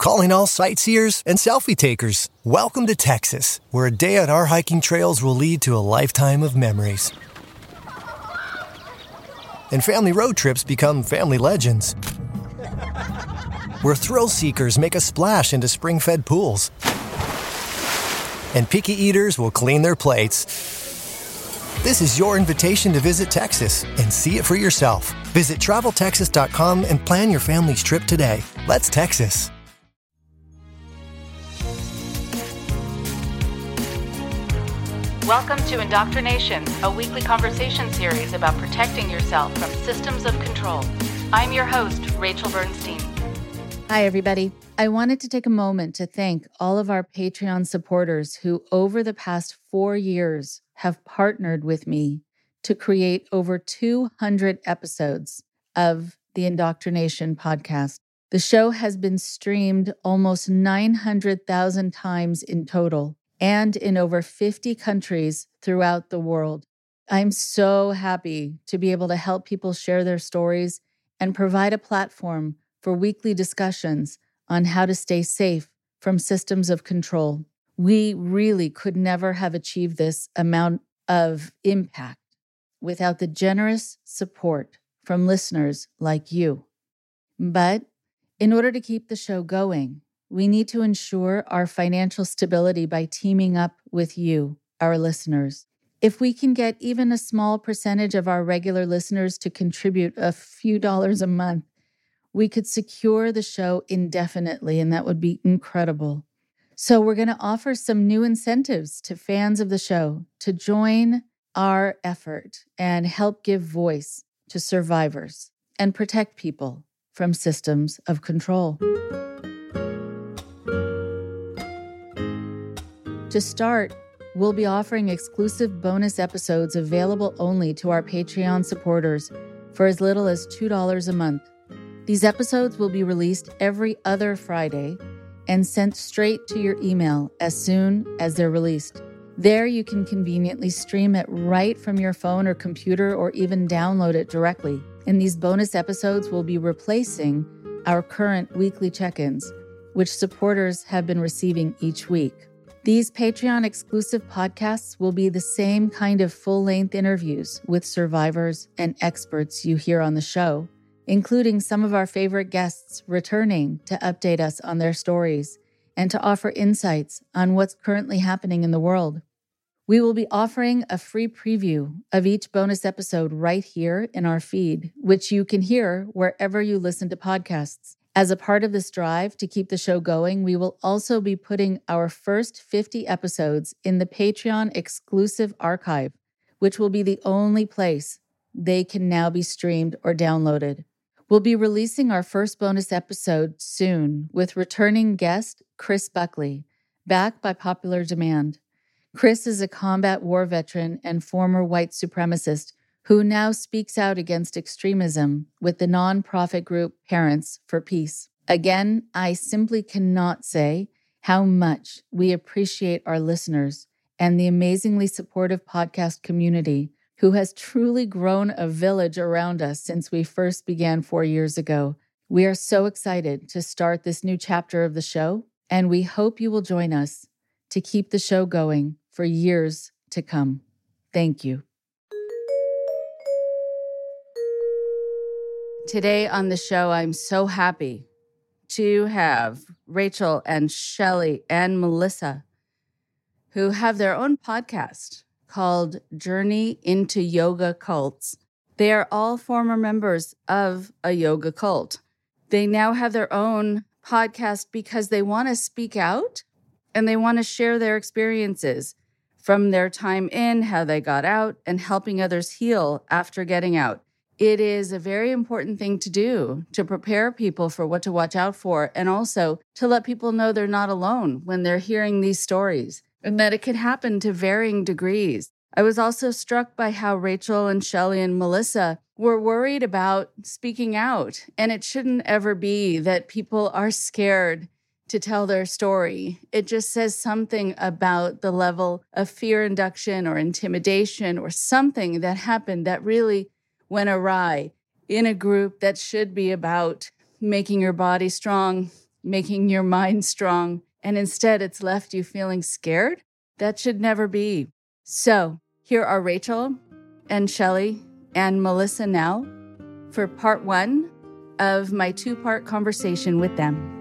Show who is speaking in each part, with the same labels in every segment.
Speaker 1: Calling all sightseers and selfie takers. Welcome to Texas, where a day on our hiking trails will lead to a lifetime of memories. And family road trips become family legends. Where thrill seekers make a splash into spring-fed pools. And picky eaters will clean their plates. This is your invitation to visit Texas and see it for yourself. Visit TravelTexas.com and plan your family's trip today. Let's Texas.
Speaker 2: Welcome to Indoctrination, a weekly conversation series about protecting yourself from systems of control. I'm your host, Rachel Bernstein.
Speaker 3: Hi, everybody. I wanted to take a moment to thank all of our Patreon supporters who, over the past 4 years, have partnered with me to create over 200 episodes of the Indoctrination podcast. The show has been streamed almost 900,000 times in total and in over 50 countries throughout the world. I'm so happy to be able to help people share their stories and provide a platform for weekly discussions on how to stay safe from systems of control. We really could never have achieved this amount of impact without the generous support from listeners like you. But in order to keep the show going, we need to ensure our financial stability by teaming up with you, our listeners. If we can get even a small percentage of our regular listeners to contribute a few dollars a month, we could secure the show indefinitely, and that would be incredible. So we're going to offer some new incentives to fans of the show to join our effort and help give voice to survivors and protect people from systems of control. To start, we'll be offering exclusive bonus episodes available only to our Patreon supporters for as little as $2 a month. These episodes will be released every other Friday and sent straight to your email as soon as they're released. There you can conveniently stream it right from your phone or computer or even download it directly. And these bonus episodes will be replacing our current weekly check-ins, which supporters have been receiving each week. These Patreon exclusive podcasts will be the same kind of full-length interviews with survivors and experts you hear on the show, including some of our favorite guests returning to update us on their stories and to offer insights on what's currently happening in the world. We will be offering a free preview of each bonus episode right here in our feed, which you can hear wherever you listen to podcasts. As a part of this drive to keep the show going, we will also be putting our first 50 episodes in the Patreon exclusive archive, which will be the only place they can now be streamed or downloaded. We'll be releasing our first bonus episode soon with returning guest Chris Buckley, back by popular demand. Chris is a combat war veteran and former white supremacist who now speaks out against extremism with the nonprofit group Parents for Peace. Again, I simply cannot say how much we appreciate our listeners and the amazingly supportive podcast community who has truly grown a village around us since we first began 4 years ago. We are so excited to start this new chapter of the show, and we hope you will join us to keep the show going for years to come. Thank you. Today on the show, I'm so happy to have Rachel and Shelley and Melissa, who have their own podcast called Journey into Yoga Cults. They are all former members of a yoga cult. They now have their own podcast because they want to speak out and they want to share their experiences from their time in, how they got out, and helping others heal after getting out. It is a very important thing to do to prepare people for what to watch out for and also to let people know they're not alone when they're hearing these stories and that it can happen to varying degrees. I was also struck by how Rachel and Shelley and Melissa were worried about speaking out, and it shouldn't ever be that people are scared to tell their story. It just says something about the level of fear induction or intimidation or something that happened that really went awry in a group that should be about making your body strong making your mind strong, and instead it's left you feeling scared? That should never be. So here are Rachel and Shelley and Melissa now for part 1 of my 2-part conversation with them.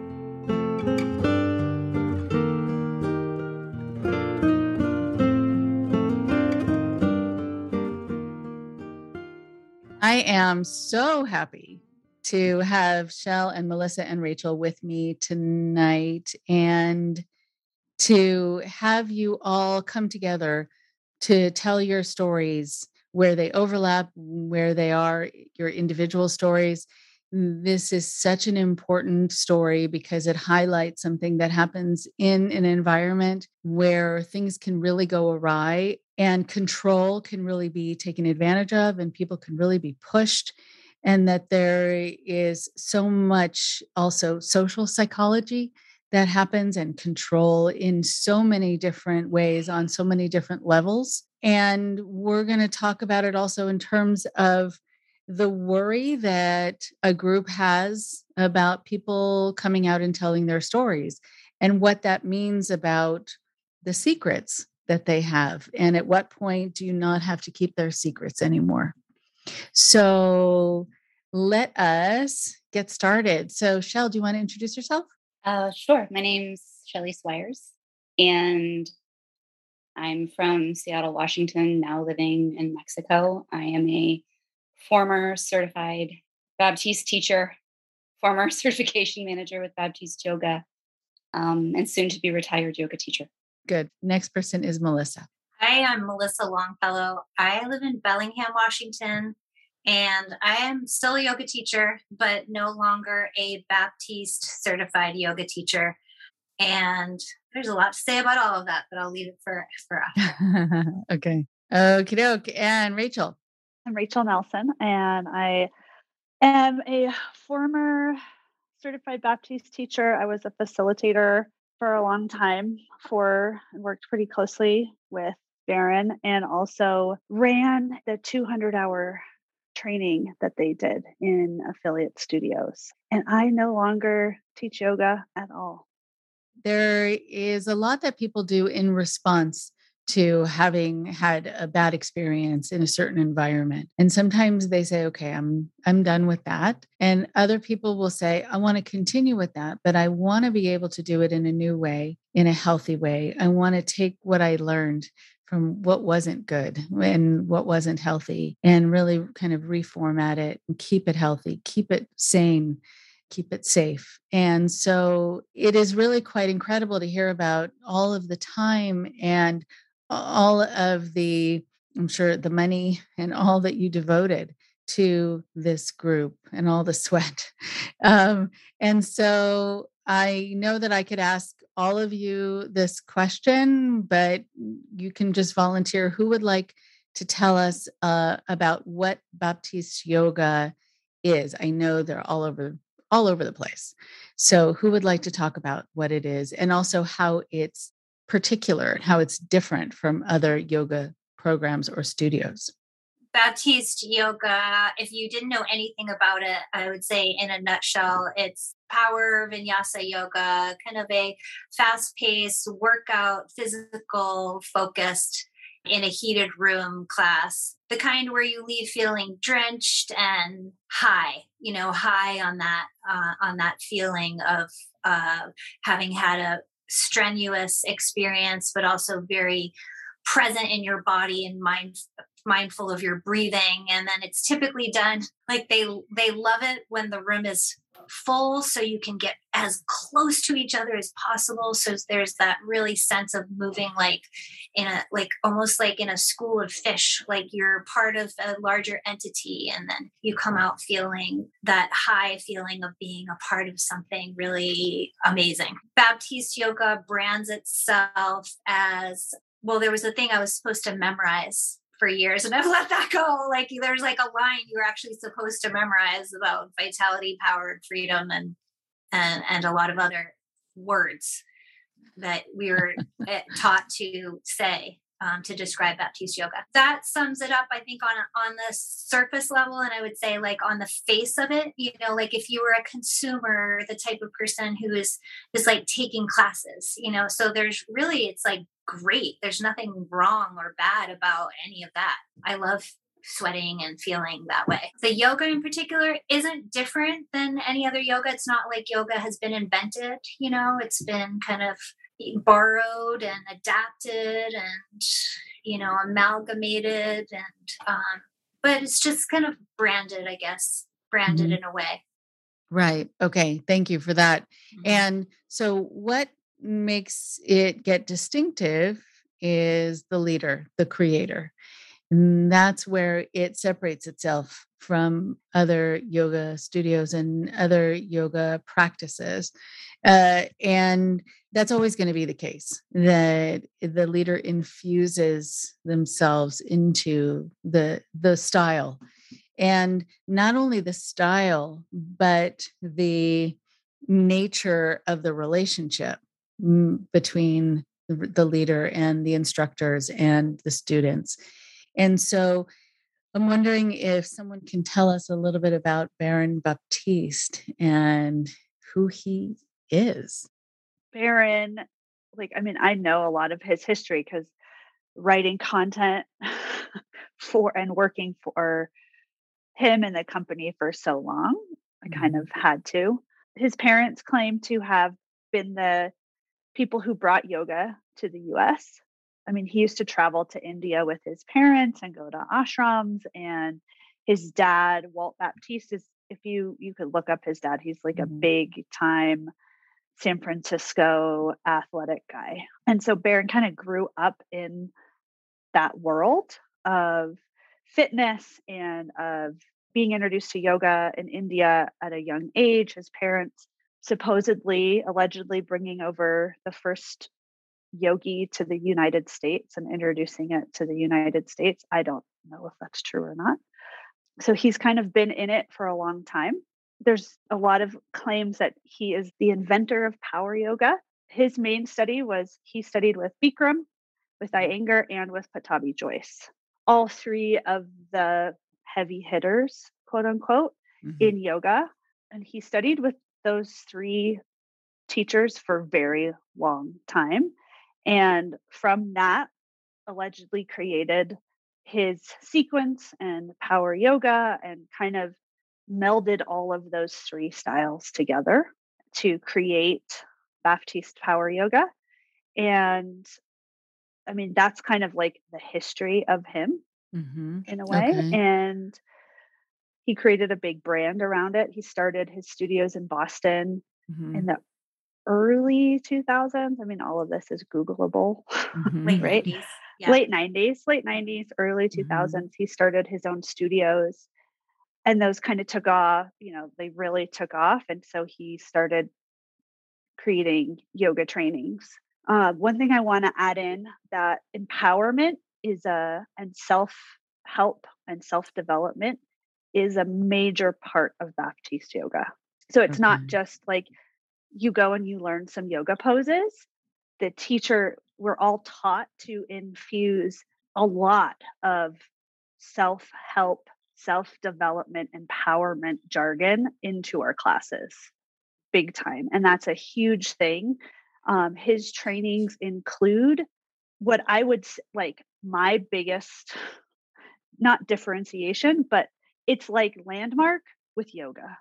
Speaker 3: I am so happy to have Shell and Melissa and Rachel with me tonight, and to have you all come together to tell your stories where they overlap, where they are your individual stories. This is such an important story because it highlights something that happens in an environment where things can really go awry and control can really be taken advantage of and people can really be pushed. And that there is so much also social psychology that happens and control in so many different ways on so many different levels. And we're going to talk about it also in terms of the worry that a group has about people coming out and telling their stories and what that means about the secrets that they have. And at what point do you not have to keep their secrets anymore? So let us get started. So Shell, do you want to introduce yourself?
Speaker 4: Sure. My name's Shelley Swires, and I'm from Seattle, Washington, now living in Mexico. I am a former certified Baptiste teacher, former certification manager with Baptiste Yoga, and soon to be retired yoga teacher.
Speaker 3: Good. Next person is Melissa.
Speaker 5: Hi, I'm Melissa Longfellow. I live in Bellingham, Washington, and I am still a yoga teacher, but no longer a Baptiste certified yoga teacher. And there's a lot to say about all of that, but I'll leave it for after.
Speaker 3: Okay. Okie doke. And Rachel.
Speaker 6: I'm Rachel Nelson, and I am a former certified Baptiste teacher. I was a facilitator for a long time worked pretty closely with Baron, and also ran the 200-hour training that they did in affiliate studios. And I no longer teach yoga at all.
Speaker 3: There is a lot that people do in response to having had a bad experience in a certain environment. And sometimes they say, okay, I'm done with that. And other people will say, I want to continue with that, but I want to be able to do it in a new way, in a healthy way. I want to take what I learned from what wasn't good and what wasn't healthy and really kind of reformat it and keep it healthy, keep it sane, keep it safe. And so it is really quite incredible to hear about all of the time and all of the, I'm sure, the money and all that you devoted to this group and all the sweat. And so I know that I could ask all of you this question, but you can just volunteer. Who would like to tell us about what Baptiste yoga is? I know they're all over the place. So who would like to talk about what it is and also how it's particular, how it's different from other yoga programs or studios?
Speaker 5: Baptiste yoga, if you didn't know anything about it, I would say in a nutshell, it's power vinyasa yoga, kind of a fast-paced workout, physical focused in a heated room class, the kind where you leave feeling drenched and high on that feeling of having had a strenuous experience, but also very present in your body and mindful of your breathing. And then it's typically done like they love it when the room is full, so you can get as close to each other as possible. So there's that really sense of moving almost like in a school of fish, like you're part of a larger entity. And then you come out feeling that high feeling of being a part of something really amazing. Baptiste yoga brands itself as, well, there was a thing I was supposed to memorize for years, and I've let that go. Like there's like a line you were actually supposed to memorize about vitality, power, and freedom, and a lot of other words that we were taught to say. to describe Baptiste yoga. That sums it up, I think, on the surface level. And I would say, like, on the face of it, like if you were a consumer, the type of person who is like taking classes, so it's like great. There's nothing wrong or bad about any of that. I love sweating and feeling that way. The yoga in particular isn't different than any other yoga. It's not like yoga has been invented, it's been kind of borrowed and adapted and amalgamated, and but it's just kind of branded, I guess, in a way.
Speaker 3: Right. Okay. Thank you for that. And so what makes it get distinctive is the leader, the creator. And that's where it separates itself from other yoga studios and other yoga practices. And that's always going to be the case, that the leader infuses themselves into the style. And not only the style, but the nature of the relationship between the leader and the instructors and the students. And so I'm wondering if someone can tell us a little bit about Baron Baptiste and who he is.
Speaker 6: Baron, I know a lot of his history because writing content for and working for him and the company for so long, I kind of had to. His parents claim to have been the people who brought yoga to the US. He used to travel to India with his parents and go to ashrams, and his dad, Walt Baptiste, is, if you could look up his dad, he's like a big time San Francisco athletic guy. And so Baron kind of grew up in that world of fitness and of being introduced to yoga in India at a young age. His parents allegedly bringing over the first yogi to the United States and introducing it to the United States. I don't know if that's true or not. So he's kind of been in it for a long time. There's a lot of claims that he is the inventor of power yoga. His main study was he studied with Bikram, with Iyengar, and with Pattabhi Jois, all three of the heavy hitters, quote unquote, in yoga. And he studied with those three teachers for a very long time. And from that, allegedly created his sequence and power yoga, and kind of melded all of those three styles together to create Baptiste power yoga. And that's kind of like the history of him in a way. Okay. And he created a big brand around it. He started his studios in Boston in the early 2000s. All of this is Googleable, right? 90s. Yeah. Late 90s, early 2000s. He started his own studios, and those kind of took off. They really took off. And so he started creating yoga trainings. One thing I want to add in, that empowerment and self-help and self-development is a major part of Baptiste yoga. So it's not just like you go and you learn some yoga poses. The teacher, we're all taught to infuse a lot of self-help, self-development, empowerment jargon into our classes, big time. And that's a huge thing. His trainings include what I would like my biggest, not differentiation, but it's like Landmark with yoga.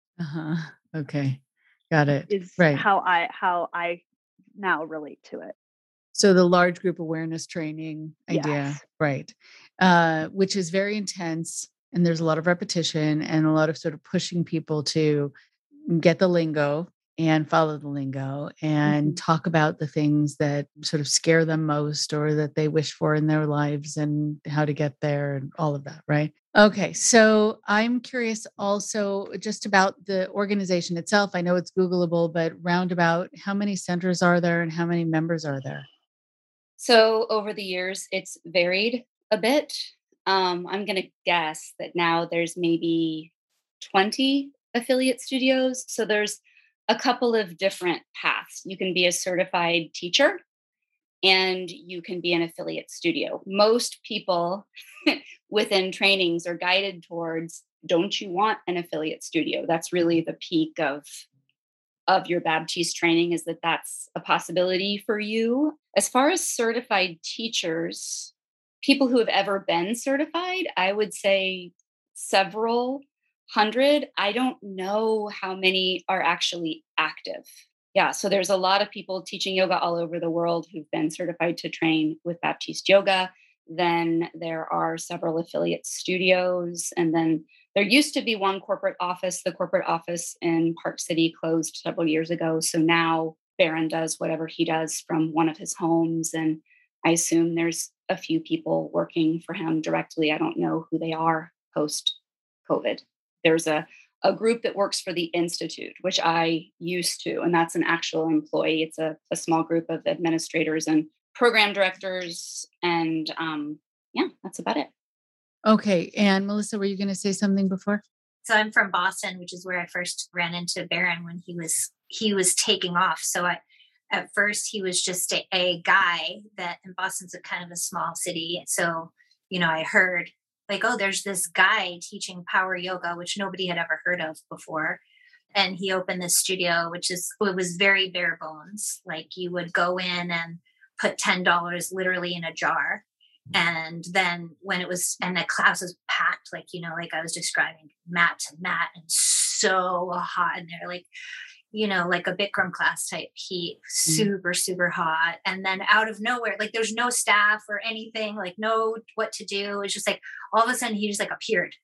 Speaker 3: Okay. Got it.
Speaker 6: Is right. How I now relate to it.
Speaker 3: So the large group awareness training idea, yes. Right. Which is very intense, and there's a lot of repetition and a lot of sort of pushing people to get the lingo and follow the lingo and talk about the things that sort of scare them most or that they wish for in their lives and how to get there and all of that, right? Okay, so I'm curious also just about the organization itself. I know it's Googleable, but roundabout, how many centers are there and how many members are there?
Speaker 4: So over the years, it's varied a bit. I'm going to guess that now there's maybe 20 affiliate studios. So there's a couple of different paths. You can be a certified teacher and you can be an affiliate studio. Most people within trainings are guided towards, don't you want an affiliate studio? That's really the peak of your Baptiste training, is that that's a possibility for you. As far as certified teachers, people who have ever been certified, I would say several hundred. I don't know how many are actually active. Yeah, so there's a lot of people teaching yoga all over the world who've been certified to train with Baptiste Yoga. Then there are several affiliate studios. And then there used to be one corporate office. The corporate office in Park City closed several years ago. So now Baron does whatever he does from one of his homes. And I assume there's a few people working for him directly. I don't know who they are post-COVID. There's a group that works for the Institute, which I used to, and that's an actual employee. It's a small group of administrators and program directors. And yeah, that's about it.
Speaker 3: Okay. And Melissa, were you going to say something before?
Speaker 5: So I'm from Boston, which is where I first ran into Baron when he was taking off. So at first he was just a guy that, and Boston's a kind of a small city. So, I heard like, oh, there's this guy teaching power yoga, which nobody had ever heard of before. And he opened this studio, it was very bare bones. Like you would go in and put $10 literally in a jar. And then and the class was packed, like I was describing, mat to mat, and so hot in there, like a Bikram class type heat, super, super hot. And then out of nowhere, like there's no staff or anything, like know what to do. It's just like all of a sudden he just like appeared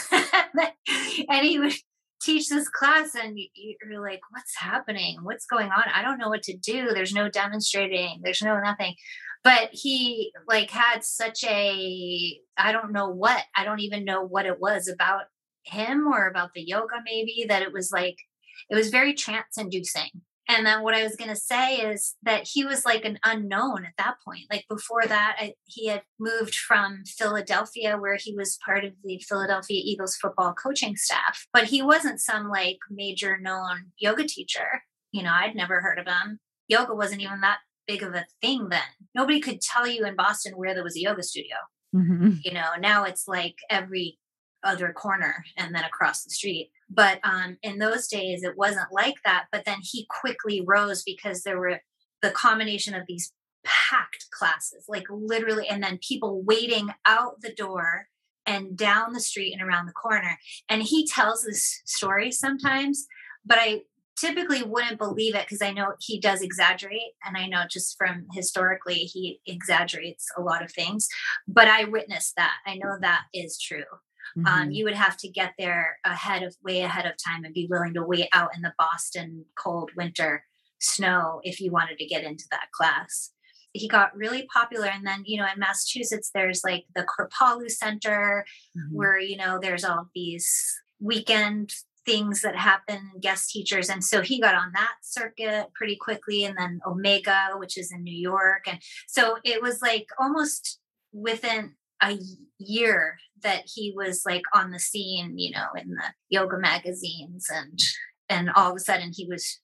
Speaker 5: and he would teach this class and you're like, what's happening? What's going on? I don't know what to do. There's no demonstrating. There's no nothing. But he like had such I don't even know what it was about him or about the yoga, maybe, that it was very trance inducing. And then what I was going to say is that he was like an unknown at that point. Like before that, he had moved from Philadelphia, where he was part of the Philadelphia Eagles football coaching staff. But he wasn't some like major known yoga teacher. I'd never heard of him. Yoga wasn't even that big of a thing then. Nobody could tell you in Boston where there was a yoga studio. Mm-hmm. Now it's like every other corner and then across the street. But in those days, it wasn't like that. But then he quickly rose because there were the combination of these packed classes, like literally, and then people waiting out the door and down the street and around the corner. And he tells this story sometimes, but I typically wouldn't believe it because I know he does exaggerate. And I know just from historically, he exaggerates a lot of things. But I witnessed that. I know that is true. Mm-hmm. You would have to get there way ahead of time and be willing to wait out in the Boston cold winter snow if you wanted to get into that class. He got really popular. And then, in Massachusetts, there's like the Kripalu Center, mm-hmm. where, there's all these weekend things that happen, guest teachers. And so he got on that circuit pretty quickly. And then Omega, which is in New York. And so it was like almost within a year that he was like on the scene, in the yoga magazines, and all of a sudden he was,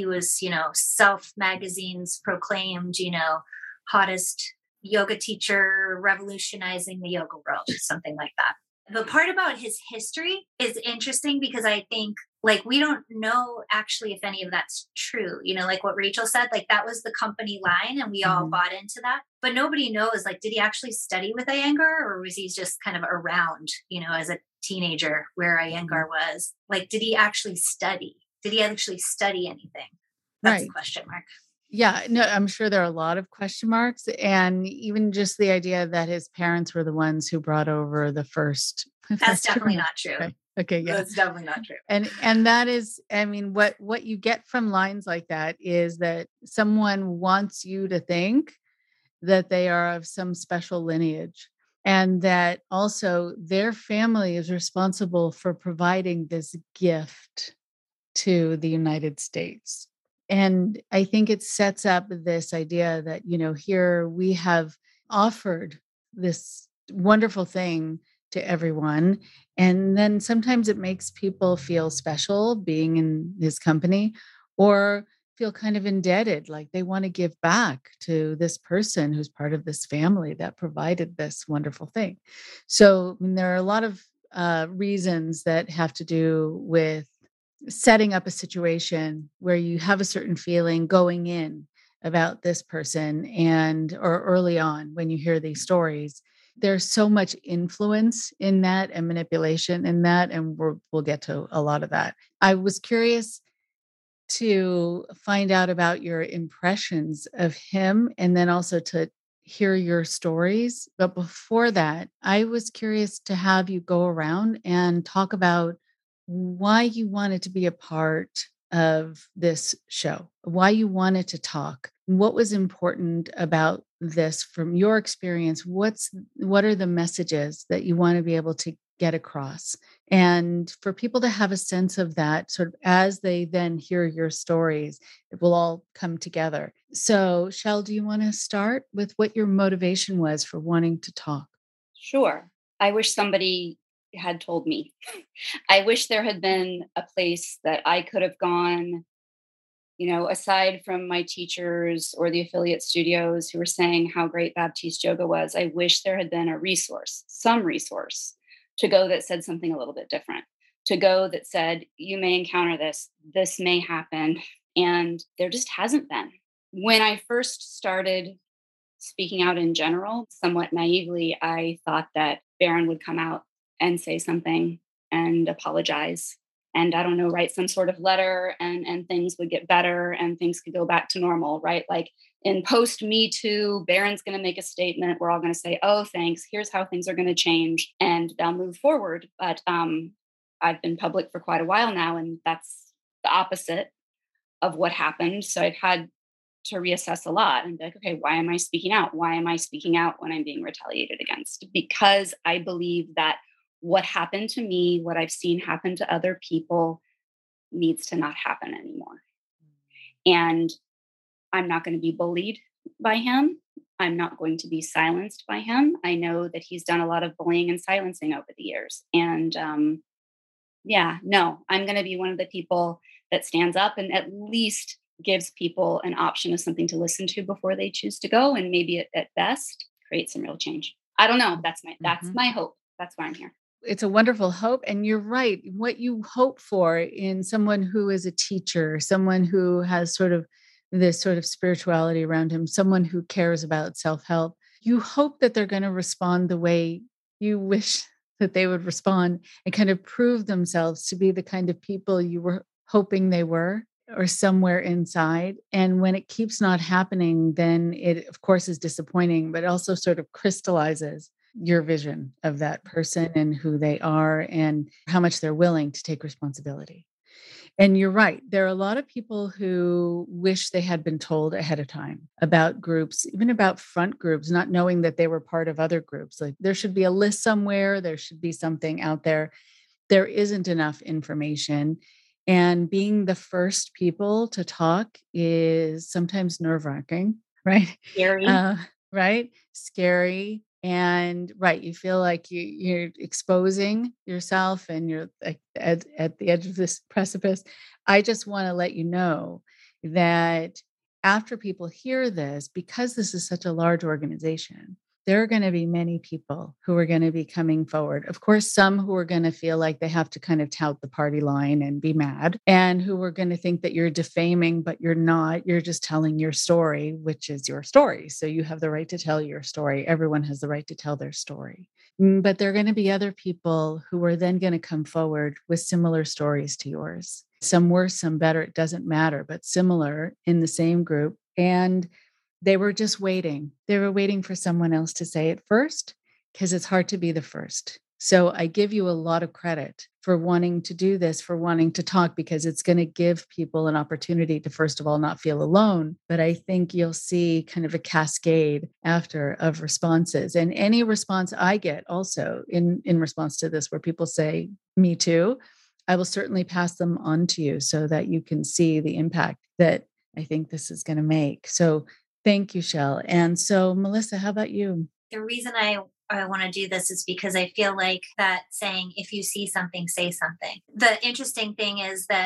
Speaker 5: Self magazines proclaimed, hottest yoga teacher, revolutionizing the yoga world, something like that. The part about his history is interesting because I think like we don't know actually if any of that's true. Like what Rachel said, like that was the company line and we all bought into that. But nobody knows, like, did he actually study with Iyengar, or was he just kind of around, as a teenager where Iyengar was? Like, did he actually study? Did he actually study anything? That's a question mark.
Speaker 3: Yeah, no, I'm sure there are a lot of question marks. And even just the idea that his parents were the ones who brought over the first.
Speaker 5: That's definitely not true.
Speaker 3: Okay, yeah.
Speaker 5: That's definitely not true.
Speaker 3: And that is, I mean, what you get from lines like that is that someone wants you to think that they are of some special lineage, and that also their family is responsible for providing this gift to the United States. And I think it sets up this idea that, here we have offered this wonderful thing to everyone. And then sometimes it makes people feel special being in his company, or feel kind of indebted, like they want to give back to this person who's part of this family that provided this wonderful thing. So I mean, there are a lot of reasons that have to do with setting up a situation where you have a certain feeling going in about this person, and or early on when you hear these stories, there's so much influence in that and manipulation in that, and we'll get to a lot of that. I was curious to find out about your impressions of him and then also to hear your stories. But before that, I was curious to have you go around and talk about why you wanted to be a part of this show, why you wanted to talk, what was important about this from your experience. What are the messages that you want to be able to get across? And for people to have a sense of that, sort of as they then hear your stories, it will all come together. So, Shell, do you want to start with what your motivation was for wanting to talk?
Speaker 4: Sure. I wish somebody had told me. I wish there had been a place that I could have gone, aside from my teachers or the affiliate studios who were saying how great Baptiste Yoga was. I wish there had been a resource, some resource to go that said something a little bit different, to go that said, you may encounter this may happen. And there just hasn't been. When I first started speaking out in general, somewhat naively, I thought that Baron would come out and say something and apologize. And I don't know, write some sort of letter and things would get better and things could go back to normal, right? Like in post Me Too, Baron's going to make a statement. We're all going to say, oh, thanks. Here's how things are going to change and they'll move forward. But I've been public for quite a while now, and that's the opposite of what happened. So I've had to reassess a lot and be like, okay, why am I speaking out? Why am I speaking out when I'm being retaliated against? Because I believe that what happened to me, what I've seen happen to other people, needs to not happen anymore. And I'm not going to be bullied by him. I'm not going to be silenced by him. I know that he's done a lot of bullying and silencing over the years. And I'm going to be one of the people that stands up and at least gives people an option of something to listen to before they choose to go, and maybe at best create some real change. I don't know. That's my hope. That's why I'm here.
Speaker 3: It's a wonderful hope. And you're right. What you hope for in someone who is a teacher, someone who has sort of this sort of spirituality around him, someone who cares about self-help, you hope that they're going to respond the way you wish that they would respond and kind of prove themselves to be the kind of people you were hoping they were, or somewhere inside. And when it keeps not happening, then it, of course, is disappointing, but also sort of crystallizes your vision of that person and who they are and how much they're willing to take responsibility. And you're right. There are a lot of people who wish they had been told ahead of time about groups, even about front groups, not knowing that they were part of other groups. Like there should be a list somewhere. There should be something out there. There isn't enough information. And being the first people to talk is sometimes nerve-wracking, right?
Speaker 4: Scary.
Speaker 3: Right? Scary. And right, you feel like you're exposing yourself and you're like at the edge of this precipice. I just want to let you know that after people hear this, because this is such a large organization, there are going to be many people who are going to be coming forward. Of course, some who are going to feel like they have to kind of tout the party line and be mad, and who are going to think that you're defaming, but you're not. You're just telling your story, which is your story. So you have the right to tell your story. Everyone has the right to tell their story. But there are going to be other people who are then going to come forward with similar stories to yours. Some worse, some better. It doesn't matter, but similar in the same group. And they were just waiting. They were waiting for someone else to say it first, because it's hard to be the first. So I give you a lot of credit for wanting to do this, for wanting to talk, because it's going to give people an opportunity to, first of all, not feel alone. But I think you'll see kind of a cascade after of responses. And any response I get also in response to this, where people say, me too, I will certainly pass them on to you so that you can see the impact that I think this is going to make. So thank you, Shell. And so, Melissa, how about you?
Speaker 5: The reason I want to do this is because I feel like that saying, if you see something, say something. The interesting thing is that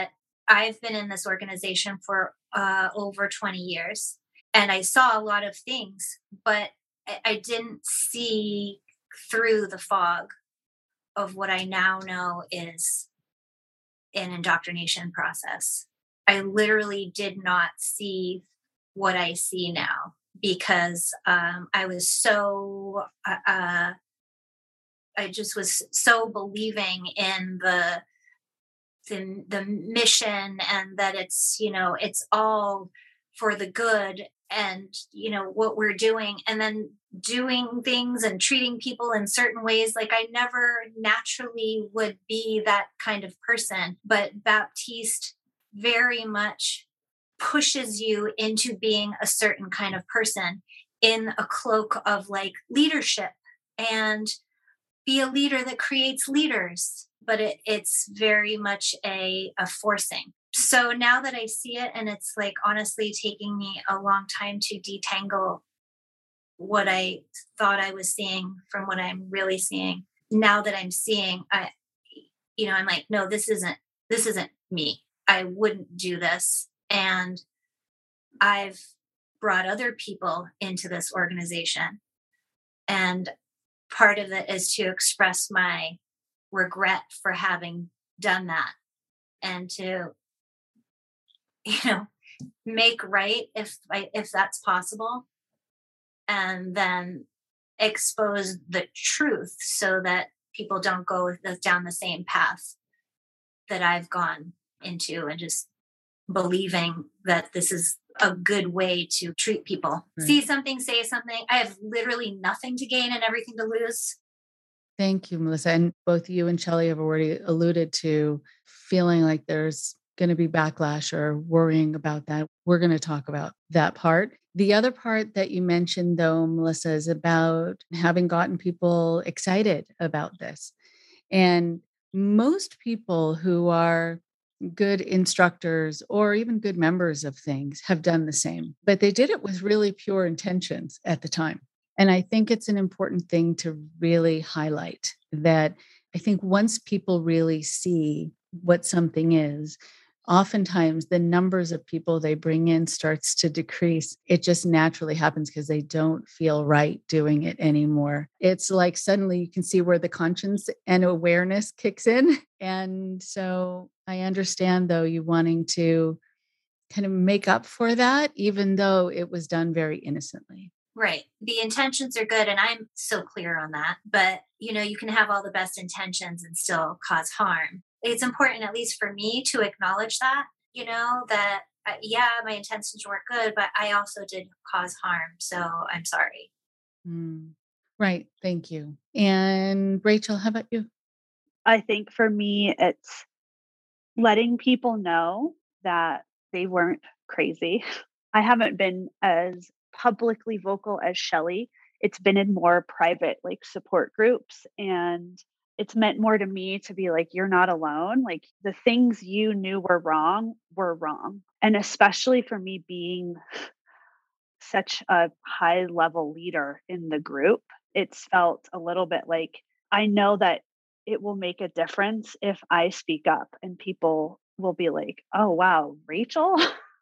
Speaker 5: I've been in this organization for over 20 years, and I saw a lot of things, but I didn't see through the fog of what I now know is an indoctrination process. I literally did not see what I see now because I was so, I just was so believing in the mission, and that it's, it's all for the good, and what we're doing, and then doing things and treating people in certain ways. Like, I never naturally would be that kind of person, but Baptiste very much pushes you into being a certain kind of person in a cloak of like leadership, and be a leader that creates leaders, but it's very much a forcing. So now that I see it, and it's like honestly taking me a long time to detangle what I thought I was seeing from what I'm really seeing. Now that I'm seeing, I'm like, no, this isn't me. I wouldn't do this. And I've brought other people into this organization. And part of it is to express my regret for having done that, and to, make right if that's possible, and then expose the truth so that people don't go down the same path that I've gone into, and just believing that this is a good way to treat people. Right. See something, say something. I have literally nothing to gain and everything to lose.
Speaker 3: Thank you, Melissa. And both you and Shelley have already alluded to feeling like there's going to be backlash or worrying about that. We're going to talk about that part. The other part that you mentioned, though, Melissa, is about having gotten people excited about this. And most people who are good instructors or even good members of things have done the same, but they did it with really pure intentions at the time. And I think it's an important thing to really highlight that. I think once people really see what something is, oftentimes the numbers of people they bring in starts to decrease. It just naturally happens because they don't feel right doing it anymore. It's like suddenly you can see where the conscience and awareness kicks in. And so I understand, though, you wanting to kind of make up for that, even though it was done very innocently.
Speaker 5: Right. The intentions are good, and I'm so clear on that. But, you can have all the best intentions and still cause harm. It's important, at least for me, to acknowledge that, that, my intentions weren't good, but I also did cause harm. So I'm sorry.
Speaker 3: Right. Thank you. And Rachel, how about you?
Speaker 6: I think for me, it's letting people know that they weren't crazy. I haven't been as publicly vocal as Shelley. It's been in more private, like, support groups, and it's meant more to me to be like, you're not alone. Like, the things you knew were wrong. And especially for me being such a high level leader in the group, it's felt a little bit like, I know that it will make a difference if I speak up, and people will be like, oh, wow, Rachel,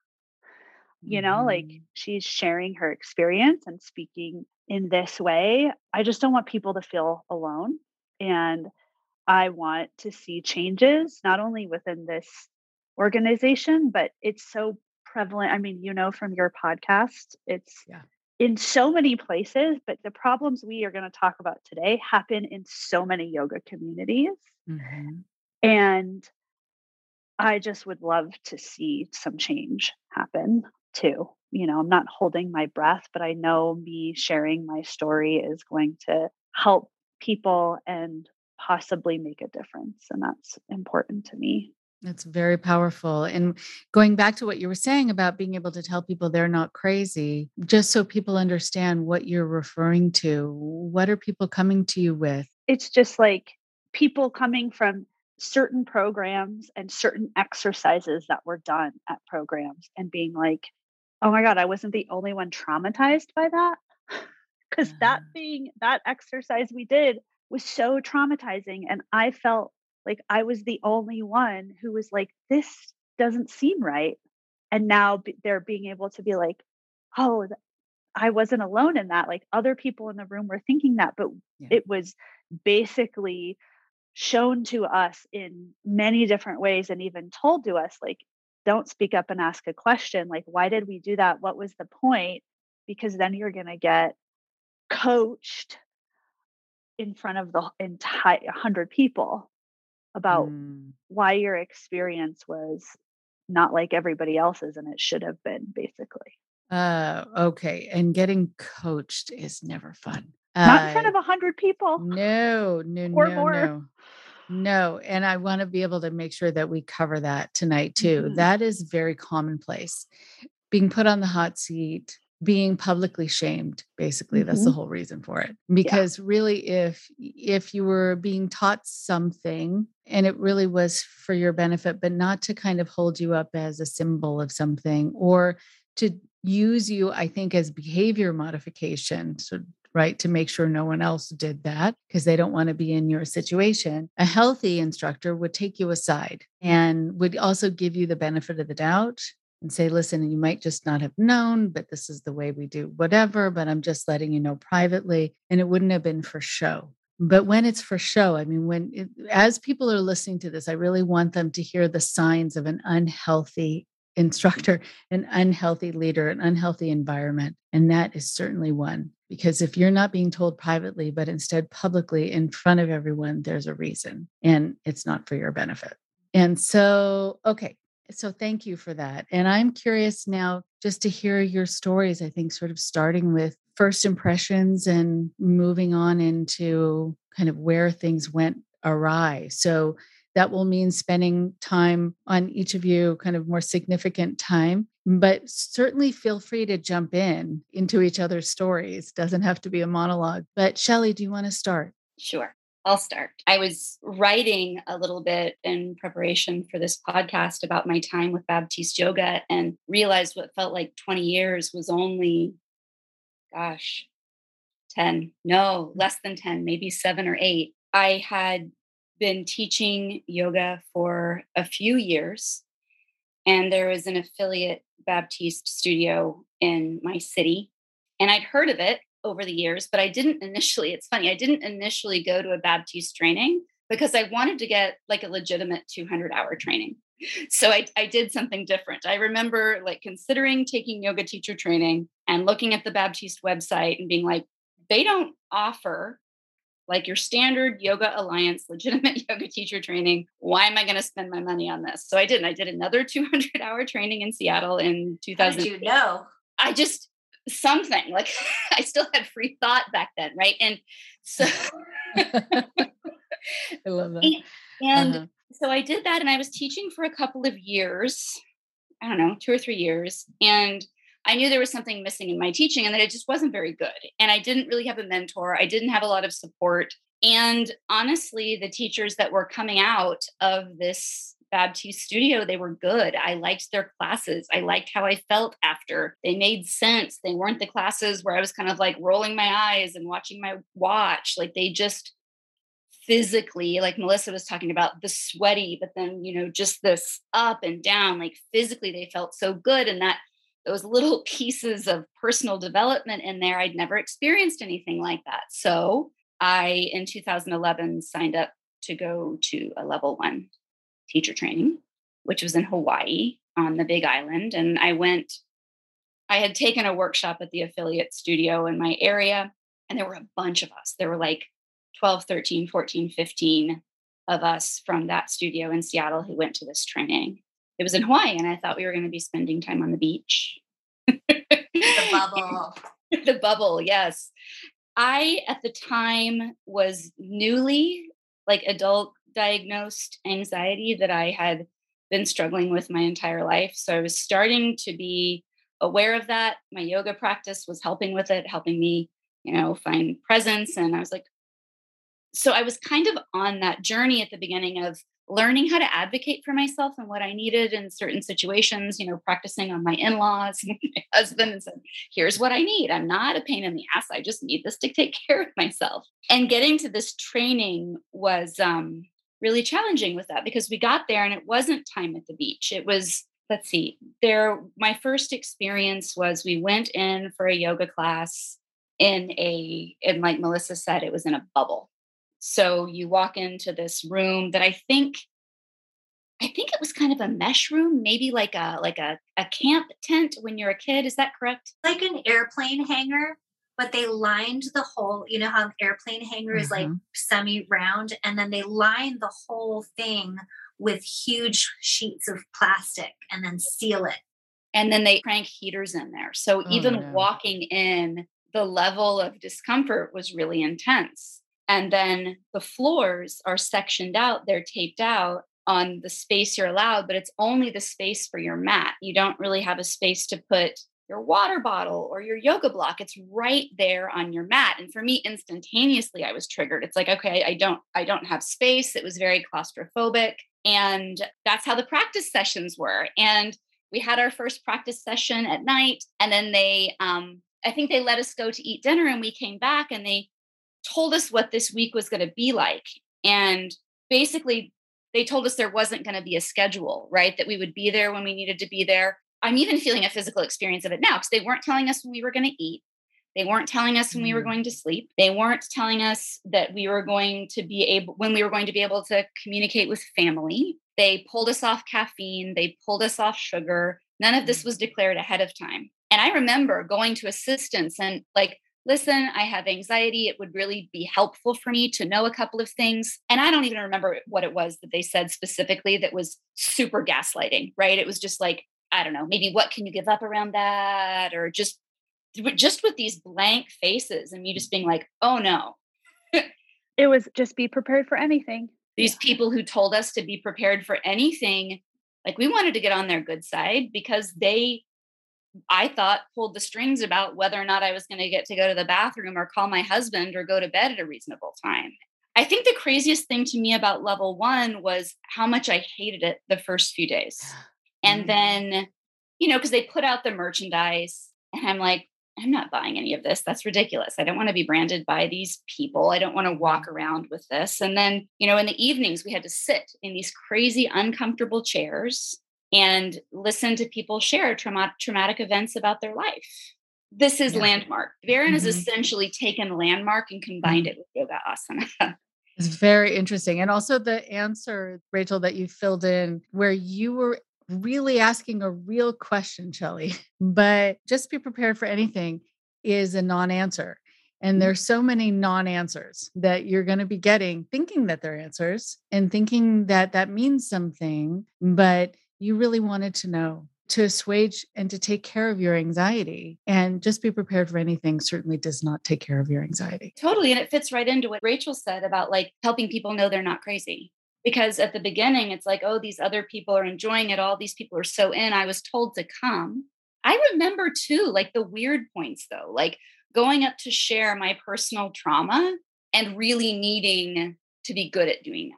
Speaker 6: like, she's sharing her experience and speaking in this way. I just don't want people to feel alone. And I want to see changes, not only within this organization, but it's so prevalent. I mean, from your podcast, it's in so many places, but the problems we are going to talk about today happen in so many yoga communities. Mm-hmm. And I just would love to see some change happen too. I'm not holding my breath, but I know me sharing my story is going to help people and possibly make a difference. And that's important to me.
Speaker 3: That's very powerful. And going back to what you were saying about being able to tell people they're not crazy, just so people understand what you're referring to, what are people coming to you with?
Speaker 6: It's just like people coming from certain programs and certain exercises that were done at programs and being like, oh my God, I wasn't the only one traumatized by that. Because that exercise we did was so traumatizing. And I felt like I was the only one who was like, this doesn't seem right. And now they're being able to be like, oh, I wasn't alone in that. Like other people in the room were thinking that, but it was basically shown to us in many different ways and even told to us, like, don't speak up and ask a question. Like, why did we do that? What was the point? Because then you're going to get coached in front of the entire 100 people about why your experience was not like everybody else's and it should have been, basically.
Speaker 3: Okay. And getting coached is never fun.
Speaker 6: Not in front of 100 people.
Speaker 3: No. And I want to be able to make sure that we cover that tonight too. Mm-hmm. That is very commonplace. Being put on the hot seat, being publicly shamed, basically, mm-hmm. That's the whole reason for it. Because really, if you were being taught something and it really was for your benefit, but not to kind of hold you up as a symbol of something or to use you, I think, as behavior modification. So, right, to make sure no one else did that because they don't want to be in your situation. A healthy instructor would take you aside and would also give you the benefit of the doubt and say, listen, you might just not have known, but this is the way we do whatever, but I'm just letting you know privately. And it wouldn't have been for show. But when it's for show, I mean, as people are listening to this, I really want them to hear the signs of an unhealthy instructor, an unhealthy leader, an unhealthy environment. And that is certainly one. Because if you're not being told privately, but instead publicly in front of everyone, there's a reason and it's not for your benefit. And so, okay. So thank you for that. And I'm curious now just to hear your stories, I think sort of starting with first impressions and moving on into kind of where things went awry. So that will mean spending time on each of you, kind of more significant time, but certainly feel free to jump into each other's stories. Doesn't have to be a monologue. But Shelley, do you want to start?
Speaker 4: Sure. I'll start. I was writing a little bit in preparation for this podcast about my time with Baptiste Yoga and realized what felt like 20 years was only, 10. No, less than 10, maybe 7 or 8. I had been teaching yoga for a few years, and there was an affiliate Baptiste studio in my city, and I'd heard of it over the years, but I didn't initially, it's funny, I didn't initially go to a Baptiste training because I wanted to get like a legitimate 200-hour training. So I did something different. I remember like considering taking yoga teacher training and looking at the Baptiste website and being like, they don't offer like your standard Yoga Alliance legitimate yoga teacher training. Why am I going to spend my money on this? So I didn't. I did another 200-hour training in Seattle in 2000.
Speaker 5: How did you know?
Speaker 4: I just something like I still had free thought back then, right? And so
Speaker 3: I love that.
Speaker 4: And so I did that, and I was teaching for a couple of years. I don't know, 2 or 3 years, and I knew there was something missing in my teaching and that it just wasn't very good. And I didn't really have a mentor. I didn't have a lot of support. And honestly, the teachers that were coming out of this Baptiste studio, they were good. I liked their classes. I liked how I felt after. They made sense. They weren't the classes where I was kind of like rolling my eyes and watching my watch. Like they just physically, like Melissa was talking about, the sweaty, but then, just this up and down, like physically they felt so good. And that those little pieces of personal development in there, I'd never experienced anything like that. So I, in 2011, signed up to go to a level 1 teacher training, which was in Hawaii on the Big Island. And I had taken a workshop at the affiliate studio in my area, and there were a bunch of us. There were like 12, 13, 14, 15 of us from that studio in Seattle who went to this training. It was in Hawaii, and I thought we were going to be spending time on the beach.
Speaker 5: The bubble.
Speaker 4: The bubble, yes. I, at the time, was newly adult diagnosed anxiety that I had been struggling with my entire life. So I was starting to be aware of that. My yoga practice was helping with it, helping me, find presence. And I was like, so I was kind of on that journey at the beginning of learning how to advocate for myself and what I needed in certain situations, practicing on my in-laws and my husband, and said, here's what I need. I'm not a pain in the ass. I just need this to take care of myself. And getting to this training was really challenging with that because we got there and it wasn't time at the beach. It was, let's see, my first experience was we went in for a yoga class and like Melissa said, it was in a bubble. So you walk into this room that I think it was kind of a mesh room, maybe like a camp tent when you're a kid. Is that correct?
Speaker 5: Like an airplane hangar, but they lined the whole, you know how an airplane hangar is like semi-round, and then they lined the whole thing with huge sheets of plastic and then seal it.
Speaker 4: And then they crank heaters in there. So even walking in, the level of discomfort was really intense. And then the floors are sectioned out, they're taped out on the space you're allowed, but it's only the space for your mat. You don't really have a space to put your water bottle or your yoga block. It's right there on your mat. And for me, instantaneously, I was triggered. It's like, okay, I don't have space. It was very claustrophobic. And that's how the practice sessions were. And we had our first practice session at night. And then I think they let us go to eat dinner, and we came back and they told us what this week was going to be like. And basically, they told us there wasn't going to be a schedule, right? That we would be there when we needed to be there. I'm even feeling a physical experience of it now because they weren't telling us when we were going to eat. They weren't telling us when we were going to sleep. They weren't telling us that we were going to be able to communicate with family. They pulled us off caffeine. They pulled us off sugar. None of this was declared ahead of time. And I remember going to assistants and like, listen, I have anxiety. It would really be helpful for me to know a couple of things. And I don't even remember what it was that they said specifically that was super gaslighting, right? It was just like, I don't know, maybe what can you give up around that? Or just with these blank faces and me just being like, oh no.
Speaker 6: It was just be prepared for anything.
Speaker 4: These people who told us to be prepared for anything, like we wanted to get on their good side because I thought, pulled the strings about whether or not I was going to get to go to the bathroom or call my husband or go to bed at a reasonable time. I think the craziest thing to me about level 1 was how much I hated it the first few days. And then, because they put out the merchandise and I'm like, I'm not buying any of this. That's ridiculous. I don't want to be branded by these people. I don't want to walk around with this. And then, in the evenings, we had to sit in these crazy, uncomfortable chairs and listen to people share traumatic events about their life. This is Landmark. Barron has essentially taken Landmark and combined it with yoga asana.
Speaker 3: It's very interesting. And also the answer, Rachel, that you filled in where you were really asking a real question, Shelley, but just be prepared for anything is a non-answer. And there's so many non-answers that you're going to be getting, thinking that they're answers and thinking that that means something, but you really wanted to know, to assuage and to take care of your anxiety. And just be prepared for anything certainly does not take care of your anxiety.
Speaker 4: Totally. And it fits right into what Rachel said about like helping people know they're not crazy. Because at the beginning, it's like, oh, these other people are enjoying it. All these people are so in. I was told to come. I remember too, like the weird points though, like going up to share my personal trauma and really needing to be good at doing that.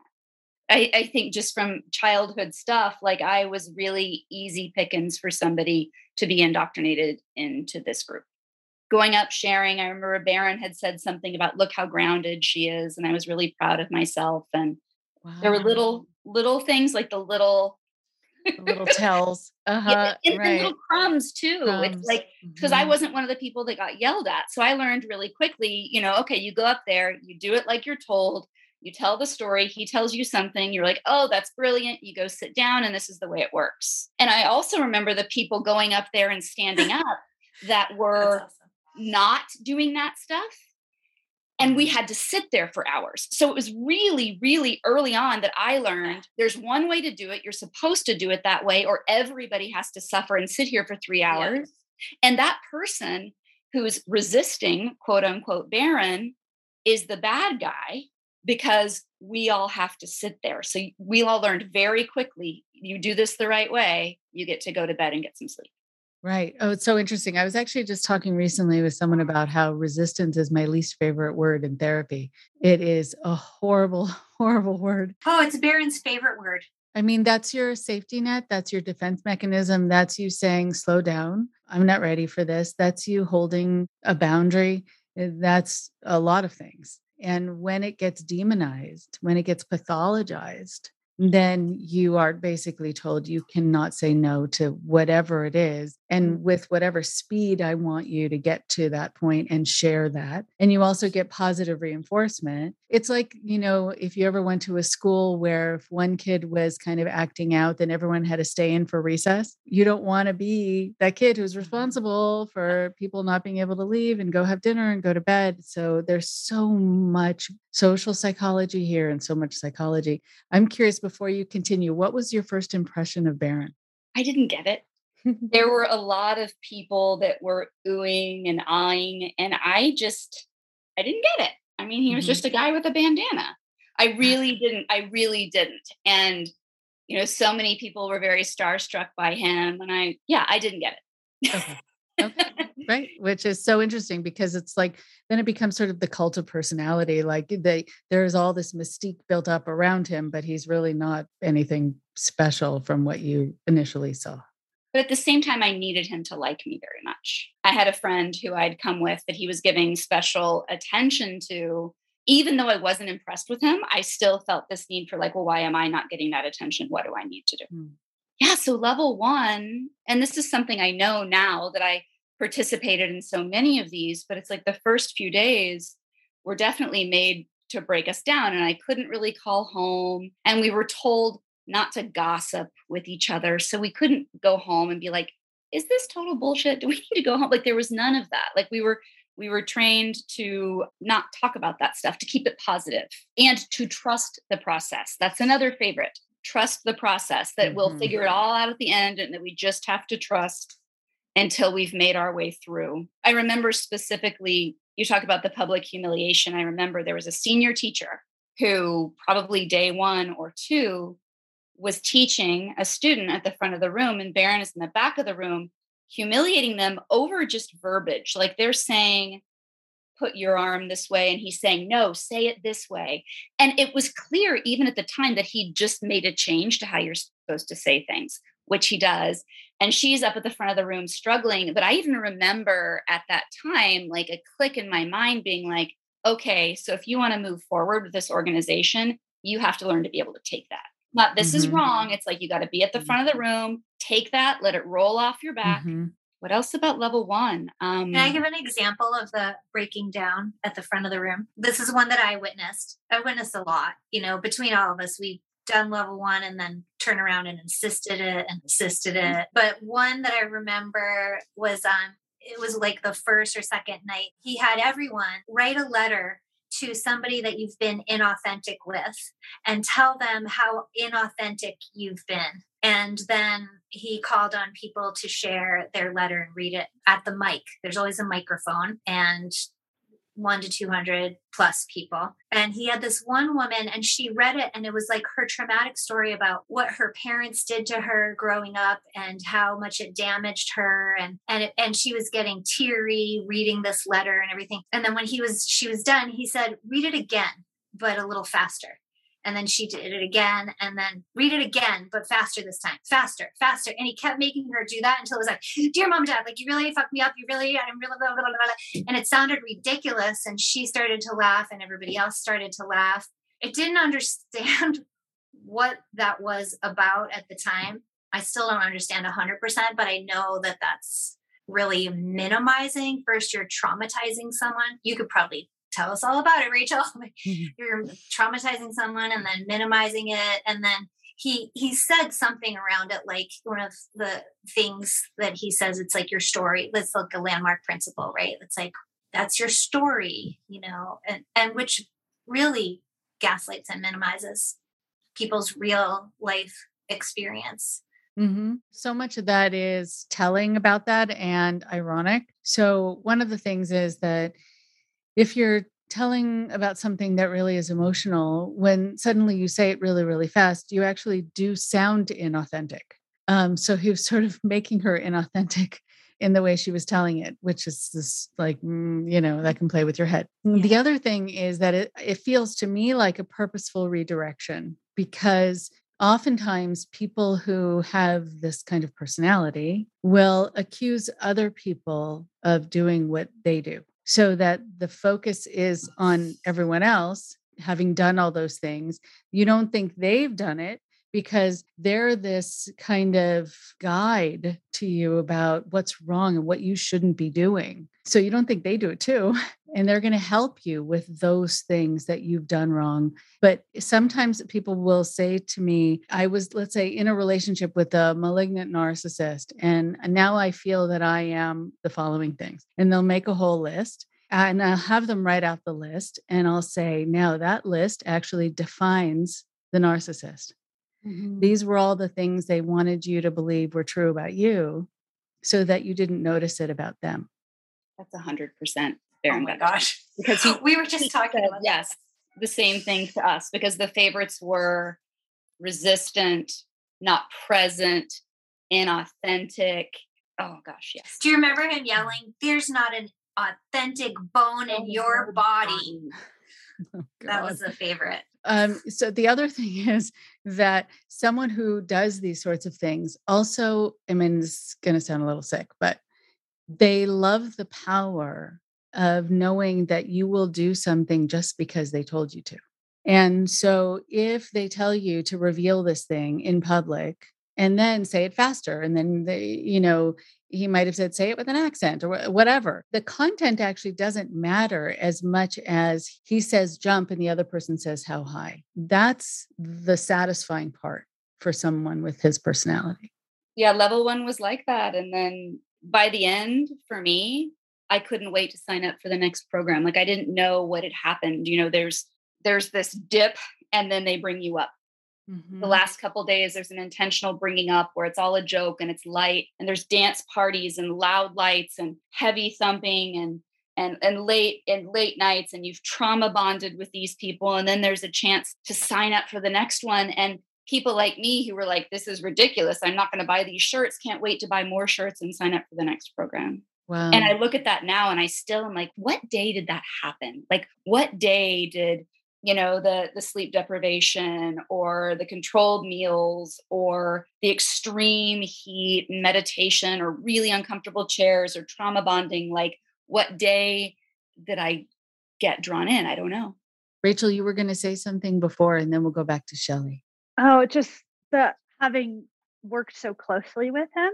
Speaker 4: I think just from childhood stuff, like I was really easy pickings for somebody to be indoctrinated into this group. Going up, sharing, I remember Barron had said something about, look how grounded she is. And I was really proud of myself. And there were little things like the little
Speaker 3: tells.
Speaker 4: And little crumbs too. It's like, because I wasn't one of the people that got yelled at. So I learned really quickly, okay, you go up there, you do it like you're told. You tell the story, he tells you something, you're like, oh, that's brilliant. You go sit down and this is the way it works. And I also remember the people going up there and standing up that were not doing that stuff. And we had to sit there for hours. So it was really, really early on that I learned there's one way to do it. You're supposed to do it that way, or everybody has to suffer and sit here for 3 hours. Yeah. And that person who's resisting, quote unquote, Barron is the bad guy. Because we all have to sit there. So we all learned very quickly, you do this the right way, you get to go to bed and get some sleep.
Speaker 3: Right. Oh, it's so interesting. I was actually just talking recently with someone about how resistance is my least favorite word in therapy. It is a horrible, horrible word.
Speaker 5: Oh, it's Barron's favorite word.
Speaker 3: I mean, that's your safety net. That's your defense mechanism. That's you saying, slow down. I'm not ready for this. That's you holding a boundary. That's a lot of things. And when it gets demonized, when it gets pathologized, then you are basically told you cannot say no to whatever it is. And with whatever speed, I want you to get to that point and share that. And you also get positive reinforcement. It's like, if you ever went to a school where if one kid was kind of acting out, then everyone had to stay in for recess. You don't want to be that kid who's responsible for people not being able to leave and go have dinner and go to bed. So there's so much social psychology here and so much psychology. I'm curious, before you continue, what was your first impression of Barron?
Speaker 4: I didn't get it. There were a lot of people that were oohing and eyeing, and I didn't get it. I mean, he was just a guy with a bandana. I really didn't. And, so many people were very starstruck by him. And I didn't get it.
Speaker 3: Okay. Right. Which is so interesting because it's like, then it becomes sort of the cult of personality. Like there's all this mystique built up around him, but he's really not anything special from what you initially saw.
Speaker 4: But at the same time, I needed him to like me very much. I had a friend who I'd come with that he was giving special attention to. Even though I wasn't impressed with him, I still felt this need for like, well, why am I not getting that attention? What do I need to do? Yeah. So level 1, and this is something I know now that I participated in so many of these, but it's like the first few days were definitely made to break us down. And I couldn't really call home. And we were told not to gossip with each other. So we couldn't go home and be like, is this total bullshit? Do we need to go home? Like there was none of that. Like we were trained to not talk about that stuff, to keep it positive and to trust the process. That's another favorite. Trust the process, that we'll figure it all out at the end and that we just have to trust until we've made our way through. I remember specifically, you talk about the public humiliation. I remember there was a senior teacher who probably day 1 or 2 was teaching a student at the front of the room, and Barron is in the back of the room, humiliating them over just verbiage. Like they're saying, put your arm this way. And he's saying, no, say it this way. And it was clear even at the time that he just made a change to how you're supposed to say things, which he does. And she's up at the front of the room struggling. But I even remember at that time, like a click in my mind being like, okay, so if you want to move forward with this organization, you have to learn to be able to take that. Not this is wrong. It's like, you got to be at the front of the room, take that, let it roll off your back. What else about level 1?
Speaker 5: Can I give an example of the breaking down at the front of the room? This is one that I witnessed. I witnessed a lot, between all of us. We've done level 1 and then turn around and insisted it. But one that I remember was it was like the first or second night. He had everyone write a letter to somebody that you've been inauthentic with and tell them how inauthentic you've been. And then he called on people to share their letter and read it at the mic. There's always a microphone, and 100 to 200 plus people. And he had this one woman, and she read it, and it was like her traumatic story about what her parents did to her growing up and how much it damaged her. And she was getting teary reading this letter and everything. And then when she was done, he said, read it again, but a little faster. And then she did it again, and then read it again, but faster this time, faster. And he kept making her do that until it was like, dear mom and dad, like, you really fucked me up. I'm really, blah, blah, blah, blah. And it sounded ridiculous. And she started to laugh, and everybody else started to laugh. I didn't understand what that was about at the time. I still don't understand 100%, but I know that that's really minimizing. First, you're traumatizing someone. You could probably tell us all about it, Rachel. You're traumatizing someone and then minimizing it. And then he said something around it, like one of the things that he says, it's like your story. Let's look a landmark principle, right? It's like, that's your story, and which really gaslights and minimizes people's real life experience.
Speaker 3: So much of that is telling about that and ironic. So one of the things is that if you're telling about something that really is emotional, when suddenly you say it really, really fast, you actually do sound inauthentic. So he was sort of making her inauthentic in the way she was telling it, which is this like, that can play with your head. Yeah. The other thing is that it feels to me like a purposeful redirection, because oftentimes people who have this kind of personality will accuse other people of doing what they do. so that the focus is on everyone else having done all those things. You don't think they've done it because they're this kind of guide to you about what's wrong and what you shouldn't be doing. So you don't think they do it too. And they're going to help you with those things that you've done wrong. But sometimes people will say to me, I was, let's say, in a relationship with a malignant narcissist, and now I feel that I am the following things. And they'll make a whole list. And I'll have them write out the list. And I'll say, now that list actually defines the narcissist. Mm-hmm. These were all the things they wanted you to believe were true about you so that you didn't notice it about them.
Speaker 4: That's 100%.
Speaker 5: Oh my gosh. Because we were just talking about
Speaker 4: yes, the same thing to us, because the favorites were resistant, not present, inauthentic. Oh gosh, yes.
Speaker 5: Do you remember him yelling, "There's not an authentic bone in your body"? Oh, that was a favorite.
Speaker 3: So the other thing is that someone who does these sorts of things also, I mean, it's going to sound a little sick, but they love the power of knowing that you will do something just because they told you to. And so if they tell you to reveal this thing in public and then say it faster, and then he might have said, say it with an accent or whatever. The content actually doesn't matter as much as he says jump and the other person says how high. That's the satisfying part for someone with his personality.
Speaker 4: Yeah, level 1 was like that. And then by the end, for me, I couldn't wait to sign up for the next program. Like, I didn't know what had happened. There's this dip and then they bring you up. Mm-hmm. The last couple of days, there's an intentional bringing up where it's all a joke and it's light, and there's dance parties and loud lights and heavy thumping and late nights, and you've trauma bonded with these people. And then there's a chance to sign up for the next one. And people like me who were like, this is ridiculous. I'm not going to buy these shirts. Can't wait to buy more shirts and sign up for the next program. Wow. And I look at that now and I still am like, what day did that happen? Like, what day did the sleep deprivation or the controlled meals or the extreme heat and meditation or really uncomfortable chairs or trauma bonding, like, what day did I get drawn in? I don't know.
Speaker 3: Rachel, you were going to say something before, and then we'll go back to Shelley.
Speaker 6: Oh, just having worked so closely with him,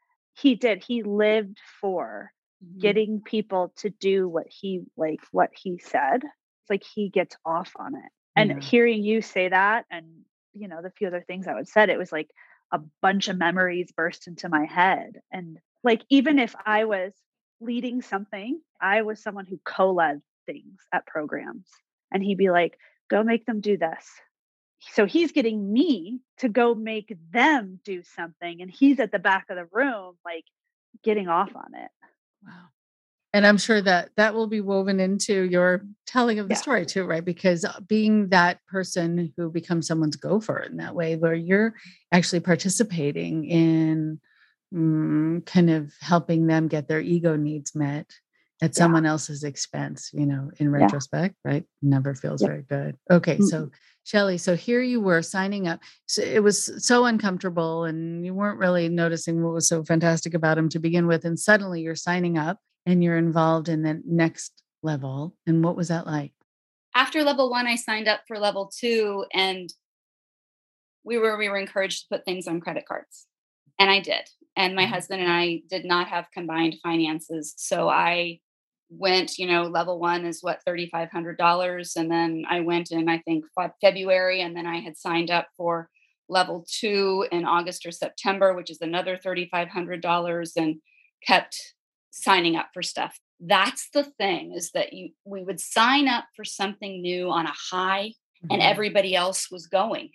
Speaker 6: he lived for getting people to do what he said. Like, he gets off on it. And hearing you say that, and the few other things I would said, it was like a bunch of memories burst into my head. And like, even if I was leading something, I was someone who co-led things at programs, and he'd be like, go make them do this. So he's getting me to go make them do something, and he's at the back of the room, like, getting off on it.
Speaker 3: Wow. And I'm sure that will be woven into your telling of the story too, right? Because being that person who becomes someone's gopher in that way, where you're actually participating in kind of helping them get their ego needs met at someone else's expense, in retrospect, right? Never feels very good. Okay. Mm-hmm. So Shelley, so here you were signing up. So it was so uncomfortable and you weren't really noticing what was so fantastic about him to begin with. And suddenly you're signing up and you're involved in the next level. And what was that like?
Speaker 4: After level 1, I signed up for level 2, and we were encouraged to put things on credit cards. And I did. And my husband and I did not have combined finances. So I went, level 1 is $3,500. And then I went in, I think, February. And then I had signed up for level 2 in August or September, which is another $3,500, and kept signing up for stuff. That's the thing, is that we would sign up for something new on a high, and everybody else was going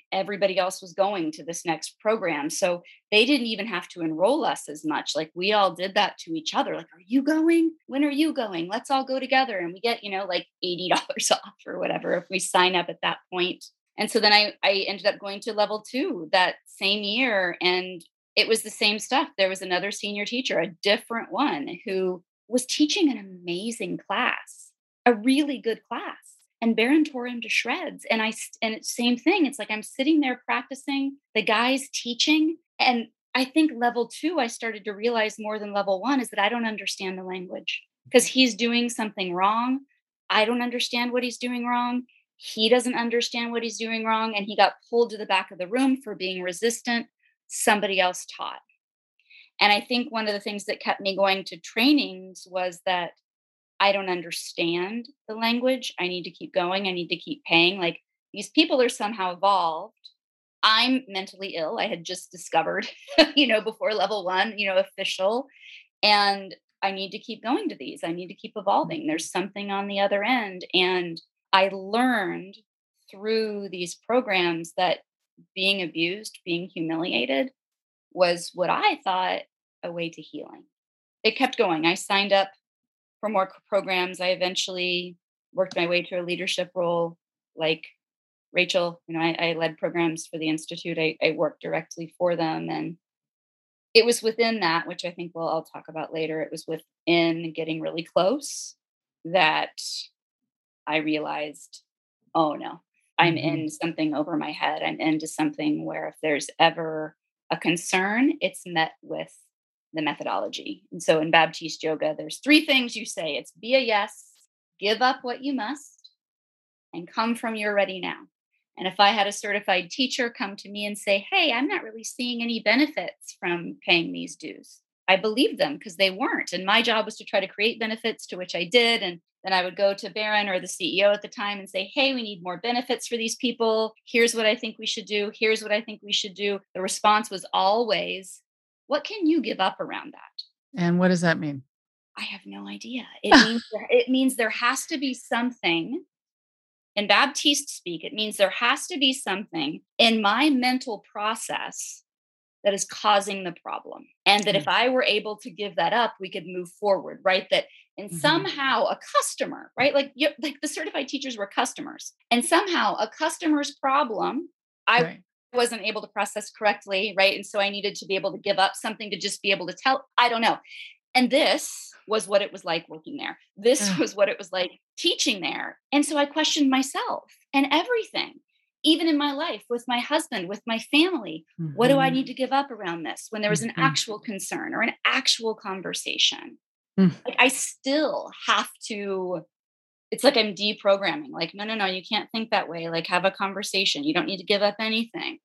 Speaker 4: to this next program. So they didn't even have to enroll us as much. Like, we all did that to each other. Like, are you going? When are you going? Let's all go together. And we get, like $80 off or whatever if we sign up at that point. And so then I ended up going to level 2 that same year, and it was the same stuff. There was another senior teacher, a different one, who was teaching an amazing class, a really good class. And Baron tore him to shreds. And it's same thing. It's like, I'm sitting there practicing, the guy's teaching. And I think level 2, I started to realize more than level 1, is that I don't understand the language. because he's doing something wrong. I don't understand what he's doing wrong. He doesn't understand what he's doing wrong. And he got pulled to the back of the room for being resistant. Somebody else taught. And I think one of the things that kept me going to trainings was that I don't understand the language. I need to keep going. I need to keep paying. Like, these people are somehow evolved. I'm mentally ill. I had just discovered, before level 1, official. And I need to keep going to these. I need to keep evolving. There's something on the other end. And I learned through these programs that being abused, being humiliated was what I thought a way to healing. It kept going. I signed up for more programs. I eventually worked my way to a leadership role like Rachel. I led programs for the Institute. I worked directly for them. And it was within that, which I think I'll talk about later. It was within getting really close that I realized, oh no, I'm in something over my head. I'm into something where if there's ever a concern, it's met with the methodology. And so in Baptiste Yoga, there's 3 things you say. It's be a yes, give up what you must, and come from your ready now. And if I had a certified teacher come to me and say, hey, I'm not really seeing any benefits from paying these dues, I believed them because they weren't. And my job was to try to create benefits, to which I did. And then I would go to Barron or the CEO at the time and say, hey, we need more benefits for these people. Here's what I think we should do. Here's what I think we should do. The response was always, what can you give up around that?
Speaker 3: And what does that mean?
Speaker 4: I have no idea. It means there has to be something. In Baptiste speak, it means there has to be something in my mental process that is causing the problem. And that if I were able to give that up, we could move forward, right? That and somehow a customer, right? Like the certified teachers were customers. And somehow a customer's problem, I wasn't able to process correctly, right? And so I needed to be able to give up something to just be able to tell, I don't know. And this was what it was like working there. This was what it was like teaching there. And so I questioned myself and everything, even in my life, with my husband, with my family. What do I need to give up around this when there was an actual concern or an actual conversation? Like, I still have to, it's like I'm deprogramming. Like, no, you can't think that way. Like, have a conversation. You don't need to give up anything.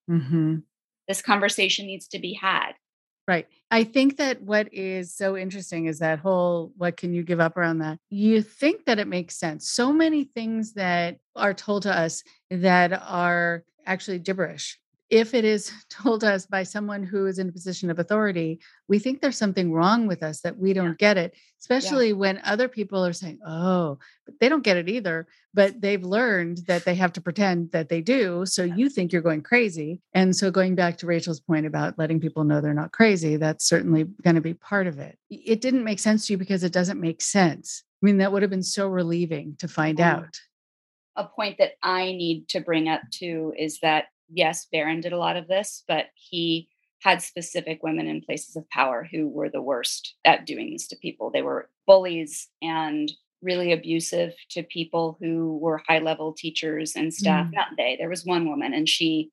Speaker 4: This conversation needs to be had.
Speaker 3: Right. I think that what is so interesting is that whole, what can you give up around that? You think that it makes sense. So many things that are told to us that are actually gibberish. If it is told us by someone who is in a position of authority, we think there's something wrong with us that we don't get it, especially when other people are saying, oh, but they don't get it either, but they've learned that they have to pretend that they do. So you think you're going crazy. And so going back to Rachel's point about letting people know they're not crazy, that's certainly going to be part of it. It didn't make sense to you because it doesn't make sense. I mean, that would have been so relieving to find out.
Speaker 4: A point that I need to bring up too is that, yes, Barron did a lot of this, but he had specific women in places of power who were the worst at doing this to people. They were bullies and really abusive to people who were high-level teachers and staff. Not they. There was one woman, and she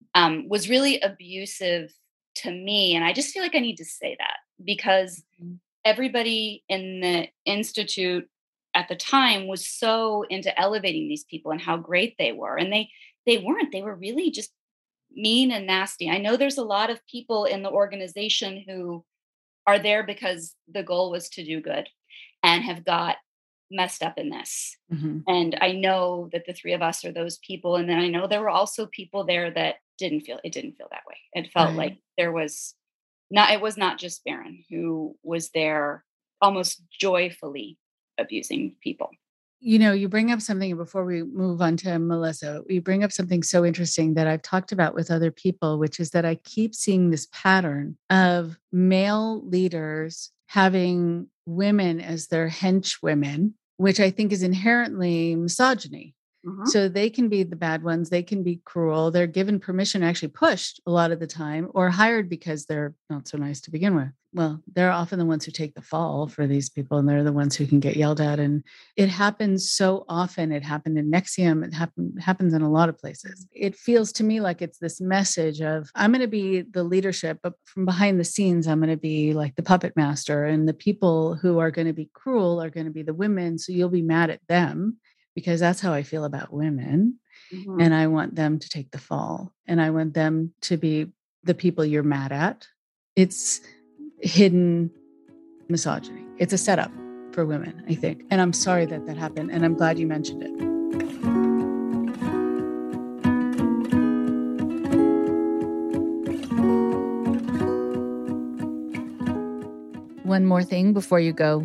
Speaker 4: was really abusive to me. And I just feel like I need to say that because everybody in the Institute at the time was so into elevating these people and how great they were. And they weren't. They were really just mean and nasty. I know there's a lot of people in the organization who are there because the goal was to do good and have got messed up in this. And I know that the 3 of us are those people. And then I know there were also people there that didn't feel that way. It felt like it was not just Barron who was there almost joyfully abusing people.
Speaker 3: You know, you bring up something before we move on to Melissa, you bring up something so interesting that I've talked about with other people, which is that I keep seeing this pattern of male leaders having women as their henchwomen, which I think is inherently misogyny. So they can be the bad ones. They can be cruel. They're given permission, actually pushed a lot of the time, or hired because they're not so nice to begin with. Well, they're often the ones who take the fall for these people, and they're the ones who can get yelled at. And it happens so often. It happened in NXIVM. It happens in a lot of places. It feels to me like it's this message of, I'm going to be the leadership, but from behind the scenes, I'm going to be like the puppet master. And the people who are going to be cruel are going to be the women. So you'll be mad at them, because that's how I feel about women. And I want them to take the fall. And I want them to be the people you're mad at. It's hidden misogyny. It's a setup for women, I think. And I'm sorry that happened. And I'm glad you mentioned it. One more thing before you go.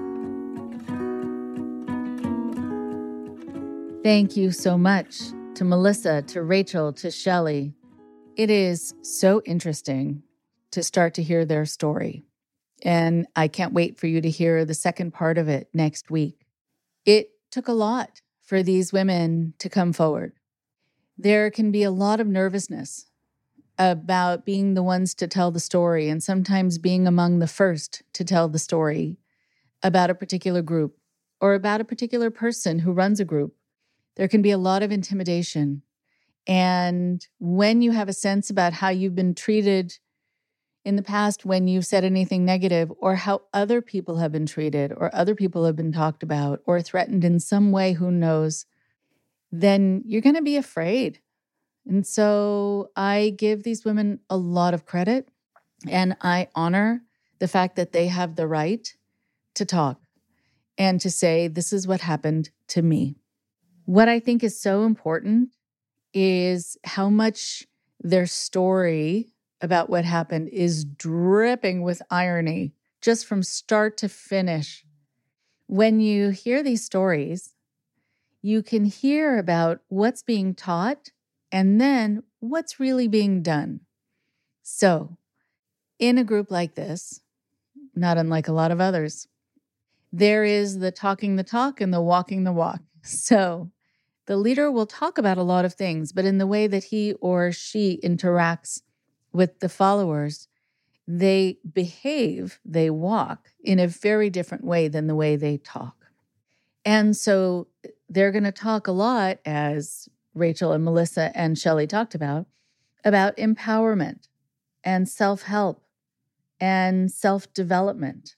Speaker 3: Thank you so much to Melissa, to Rachel, to Shelley. It is so interesting to start to hear their story. And I can't wait for you to hear the second part of it next week. It took a lot for these women to come forward. There can be a lot of nervousness about being the ones to tell the story, and sometimes being among the first to tell the story about a particular group or about a particular person who runs a group. There can be a lot of intimidation. And when you have a sense about how you've been treated in the past, when you've said anything negative, or how other people have been treated, or other people have been talked about, or threatened in some way, who knows, then you're going to be afraid. And so I give these women a lot of credit, and I honor the fact that they have the right to talk and to say, this is what happened to me. What I think is so important is how much their story about what happened is dripping with irony, just from start to finish. When you hear these stories, you can hear about what's being taught and then what's really being done. So, in a group like this, not unlike a lot of others, there is the talking the talk and the walking the walk. So, the leader will talk about a lot of things, but in the way that he or she interacts with the followers, they behave, they walk in a very different way than the way they talk. And so they're going to talk a lot, as Rachel and Melissa and Shelley talked about empowerment and self-help and self-development.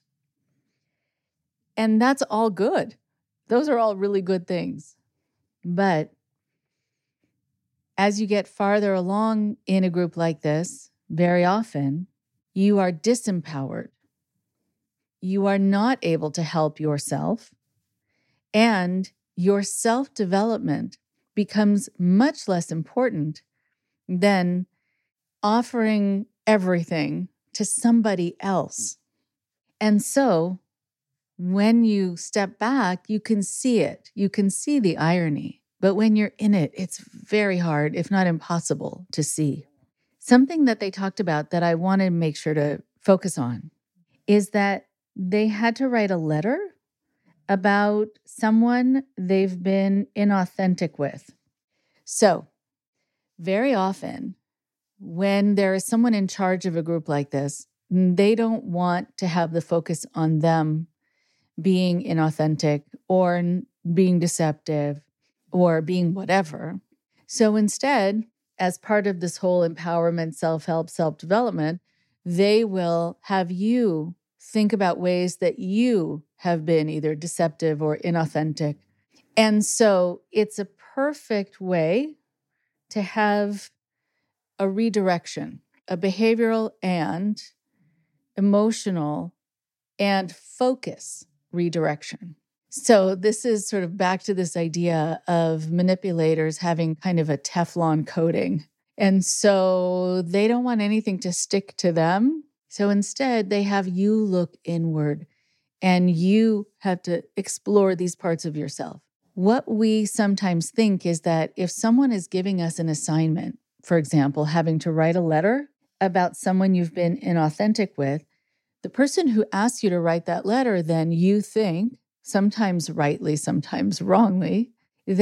Speaker 3: And that's all good. Those are all really good things. But as you get farther along in a group like this, very often you are disempowered. You are not able to help yourself, and your self-development becomes much less important than offering everything to somebody else. And so when you step back, you can see it. You can see the irony. But when you're in it, it's very hard, if not impossible, to see. Something that they talked about that I want to make sure to focus on is that they had to write a letter about someone they've been inauthentic with. So, very often, when there is someone in charge of a group like this, they don't want to have the focus on them being inauthentic or being deceptive or being whatever. So instead, as part of this whole empowerment, self-help, self-development, they will have you think about ways that you have been either deceptive or inauthentic. And so it's a perfect way to have a redirection, a behavioral and emotional and focus redirection. So this is sort of back to this idea of manipulators having kind of a Teflon coating. And so they don't want anything to stick to them. So instead, they have you look inward and you have to explore these parts of yourself. What we sometimes think is that if someone is giving us an assignment, for example, having to write a letter about someone you've been inauthentic with, the person who asks you to write that letter, then you think, sometimes rightly, sometimes wrongly, that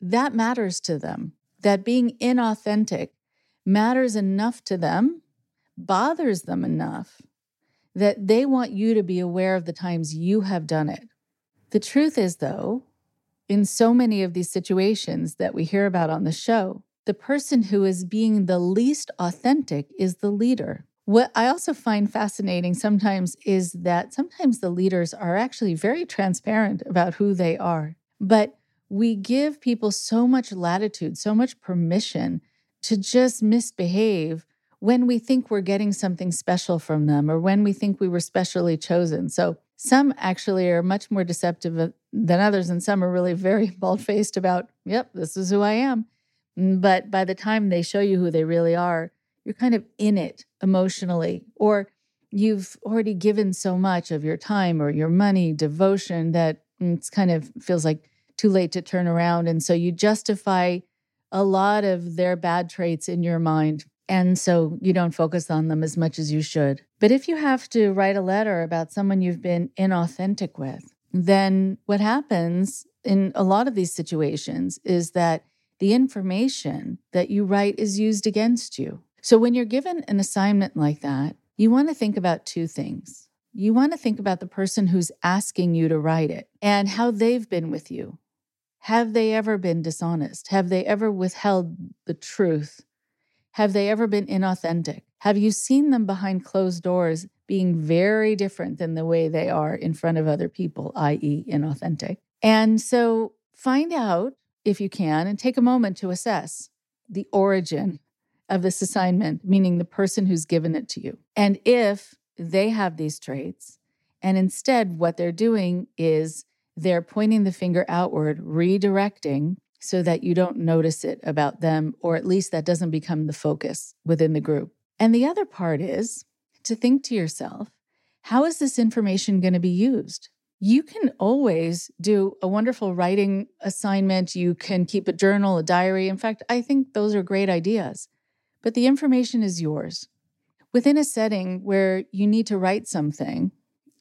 Speaker 3: that matters to them, that being inauthentic matters enough to them, bothers them enough, that they want you to be aware of the times you have done it. The truth is, though, in so many of these situations that we hear about on the show, the person who is being the least authentic is the leader. What I also find fascinating sometimes is that sometimes the leaders are actually very transparent about who they are. But we give people so much latitude, so much permission to just misbehave when we think we're getting something special from them or when we think we were specially chosen. So some actually are much more deceptive than others, and some are really very bald-faced about, yep, this is who I am. But by the time they show you who they really are, you're kind of in it emotionally, or you've already given so much of your time or your money, devotion, that it's kind of feels like too late to turn around. And so you justify a lot of their bad traits in your mind. And so you don't focus on them as much as you should. But if you have to write a letter about someone you've been inauthentic with, then what happens in a lot of these situations is that the information that you write is used against you. So when you're given an assignment like that, you want to think about two things. You want to think about the person who's asking you to write it and how they've been with you. Have they ever been dishonest? Have they ever withheld the truth? Have they ever been inauthentic? Have you seen them behind closed doors being very different than the way they are in front of other people, i.e. inauthentic? And so find out, if you can, and take a moment to assess the origin of this assignment, meaning the person who's given it to you. And if they have these traits, and instead what they're doing is they're pointing the finger outward, redirecting so that you don't notice it about them, or at least that doesn't become the focus within the group. And the other part is to think to yourself, how is this information going to be used? You can always do a wonderful writing assignment. You can keep a journal, a diary. In fact, I think those are great ideas. But the information is yours. Within a setting where you need to write something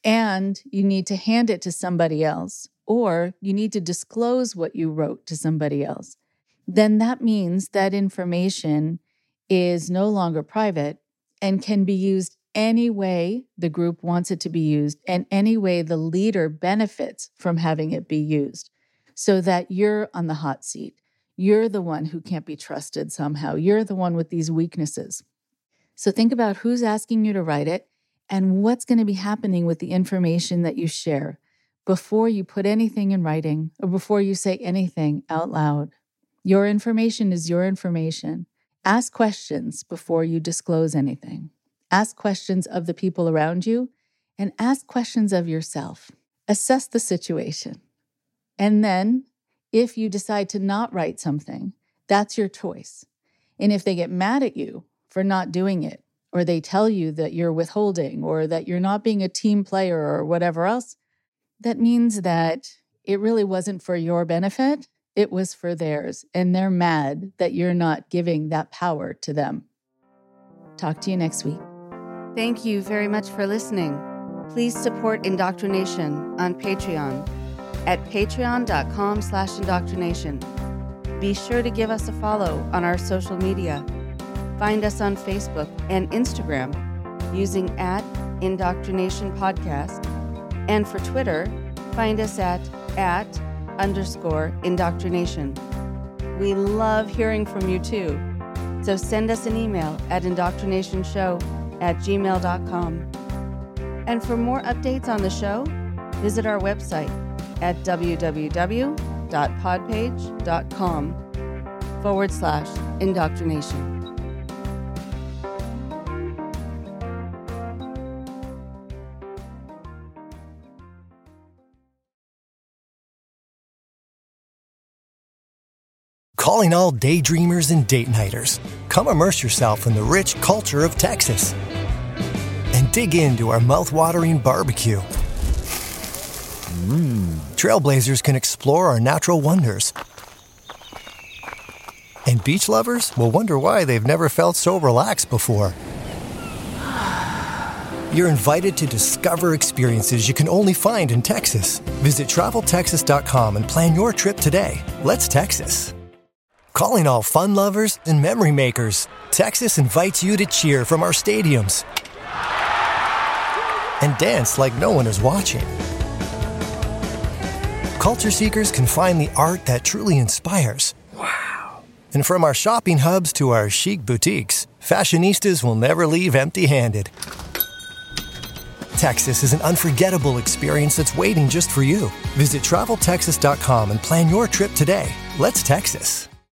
Speaker 3: and you need to hand it to somebody else, or you need to disclose what you wrote to somebody else, then that means that information is no longer private and can be used any way the group wants it to be used and any way the leader benefits from having it be used, so that you're on the hot seat. You're the one who can't be trusted somehow. You're the one with these weaknesses. So think about who's asking you to write it and what's going to be happening with the information that you share before you put anything in writing or before you say anything out loud. Your information is your information. Ask questions before you disclose anything. Ask questions of the people around you and ask questions of yourself. Assess the situation. And then, if you decide to not write something, that's your choice. And if they get mad at you for not doing it, or they tell you that you're withholding or that you're not being a team player or whatever else, that means that it really wasn't for your benefit. It was for theirs. And they're mad that you're not giving that power to them. Talk to you next week.
Speaker 7: Thank you very much for listening. Please support Indoctrination on Patreon at patreon.com/indoctrination. Be sure to give us a follow on our social media. Find us on Facebook and Instagram using @indoctrination_podcast. And for Twitter, find us at @_indoctrination. We love hearing from you too. So send us an email at indoctrinationshow@gmail.com. And for more updates on the show, visit our website at www.podpage.com/indoctrination.
Speaker 1: Calling all daydreamers and date nighters. Come immerse yourself in the rich culture of Texas and dig into our mouth-watering barbecue. Trailblazers can explore our natural wonders. And beach lovers will wonder why they've never felt so relaxed before. You're invited to discover experiences you can only find in Texas. Visit TravelTexas.com and plan your trip today. Let's Texas. Calling all fun lovers and memory makers. Texas invites you to cheer from our stadiums and dance like no one is watching. Culture seekers can find the art that truly inspires. Wow. And from our shopping hubs to our chic boutiques, fashionistas will never leave empty-handed. Texas is an unforgettable experience that's waiting just for you. Visit TravelTexas.com and plan your trip today. Let's Texas.